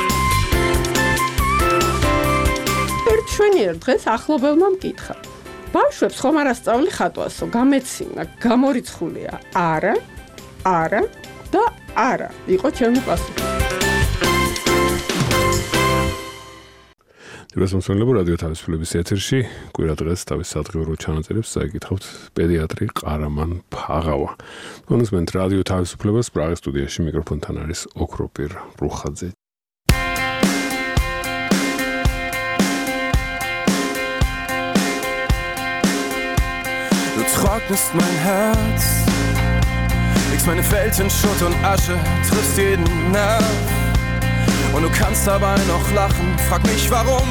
S11: ერთ შვენიერ დღეს ახლობელმა მკითხა. ბავშვებს ხომ არ ასწავლი ხატვასო, გამეცინა, გამორიცხულია. არა, არა და არა. იყო ჩემი პასუხი.
S3: დღეს მოსმენლებო რადიო თავისუფლების ეთერში კვირა დღეს თავის სადღეურო ჩანაწერებს წაიკითხავთ პედიატრი ყარამან ფაღავა. კონსმენტ რადიო თავისუფლებას პრაღის სტუდიაში მიკროფონთან არის ოქროპირ რუხაძე.
S12: Du trocknest mein Herz, legst meine Welt in Schutt und Asche, triffst jeden Nerv. Und du kannst dabei noch lachen, frag mich warum.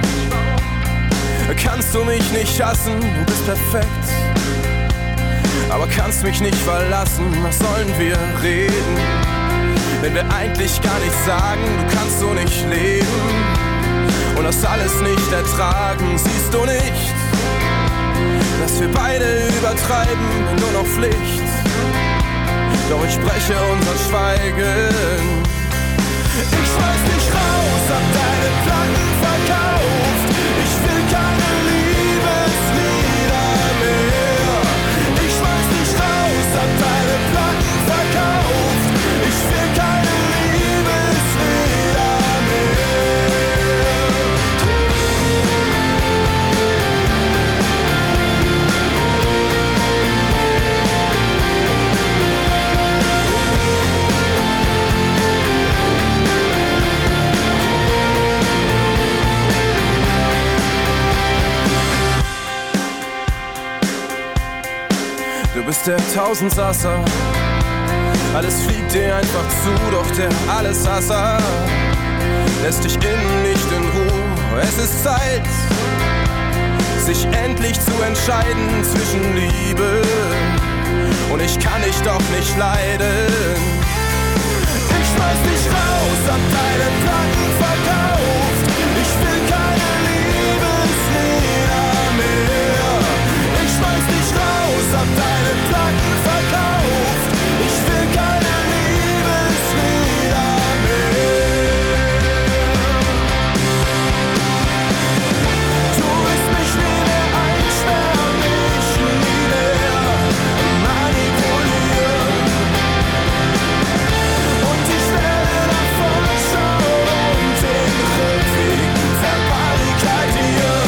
S12: Kannst du mich nicht hassen, du bist perfekt. Aber kannst mich nicht verlassen, was sollen wir reden? Wenn wir eigentlich gar nichts sagen, du kannst so nicht leben. Und das alles nicht ertragen, siehst du nicht, dass wir beide übertreiben, nur noch Pflicht. Doch ich breche unser Schweigen. Ich schmeiß dich raus, hab deine Platten verkauft. Ich will keine Liebeslieder mehr. Ich schmeiß dich raus, hab deine Platten verkauft. Ich will keine Liebeslieder mehr. Du bist der Tausendsasser, alles fliegt dir einfach zu, doch der Alleshasser lässt dich innen nicht in Ruhe. Es ist Zeit, sich endlich zu entscheiden zwischen Liebe und ich kann dich doch nicht leiden. Ich schmeiß dich raus, hab deine Platten verkauft. Ich will keine Liebeslieder mehr. Ich schmeiß dich raus, hab deine Platten verkauft. Ich will keine Liebeslieder mehr. Du willst mich nie mehr einsperren, mich nie mehr manipulieren. Und ich werde davon schauen und den Rückweg verbarrikadieren.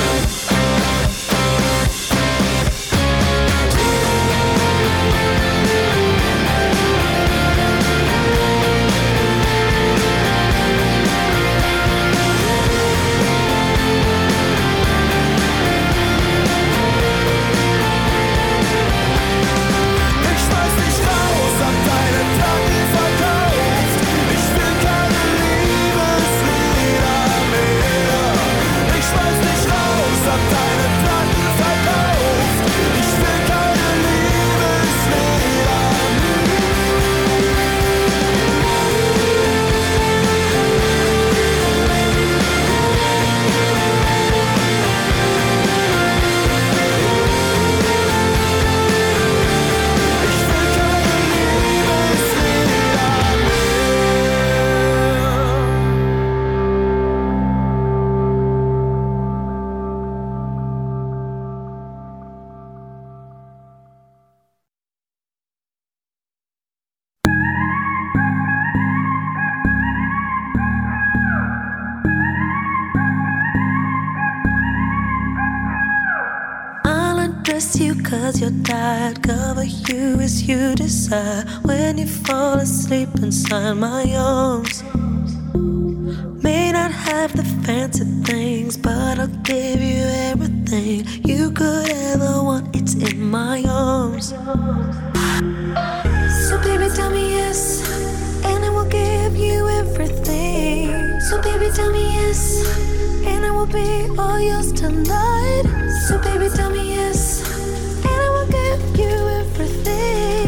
S13: Cause you're tired, cover you as you desire. When you fall asleep inside my arms, may not have the fancy things, but I'll give you everything you could ever want. It's in my arms. So baby tell me yes, and I will give you everything. So baby tell me yes, and I will be all yours tonight. So baby tell me yes, give you everything.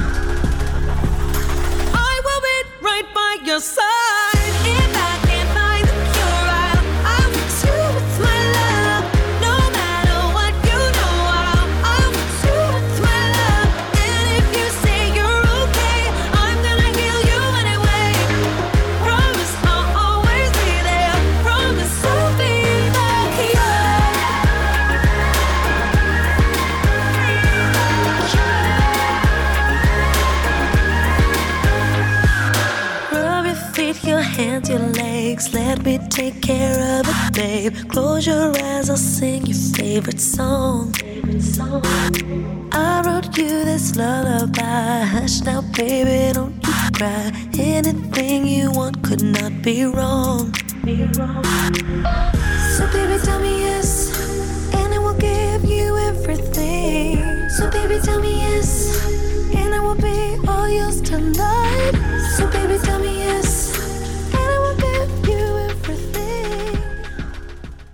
S13: I will be right by your side. If I can't find the cure, I'll, I'll fix you with my love. No matter what, you know I'll, I'll fix you with my love. And if you say you're okay, I'm gonna heal you anyway. Promise I'll always be there. Promise I'll be there. Yeah. Your hands, your legs, let me take care of it, babe. babe. Close your eyes, I'll sing your favorite song. I wrote you this lullaby. Hush now, baby, don't you cry. Anything you want could not be wrong. Be wrong.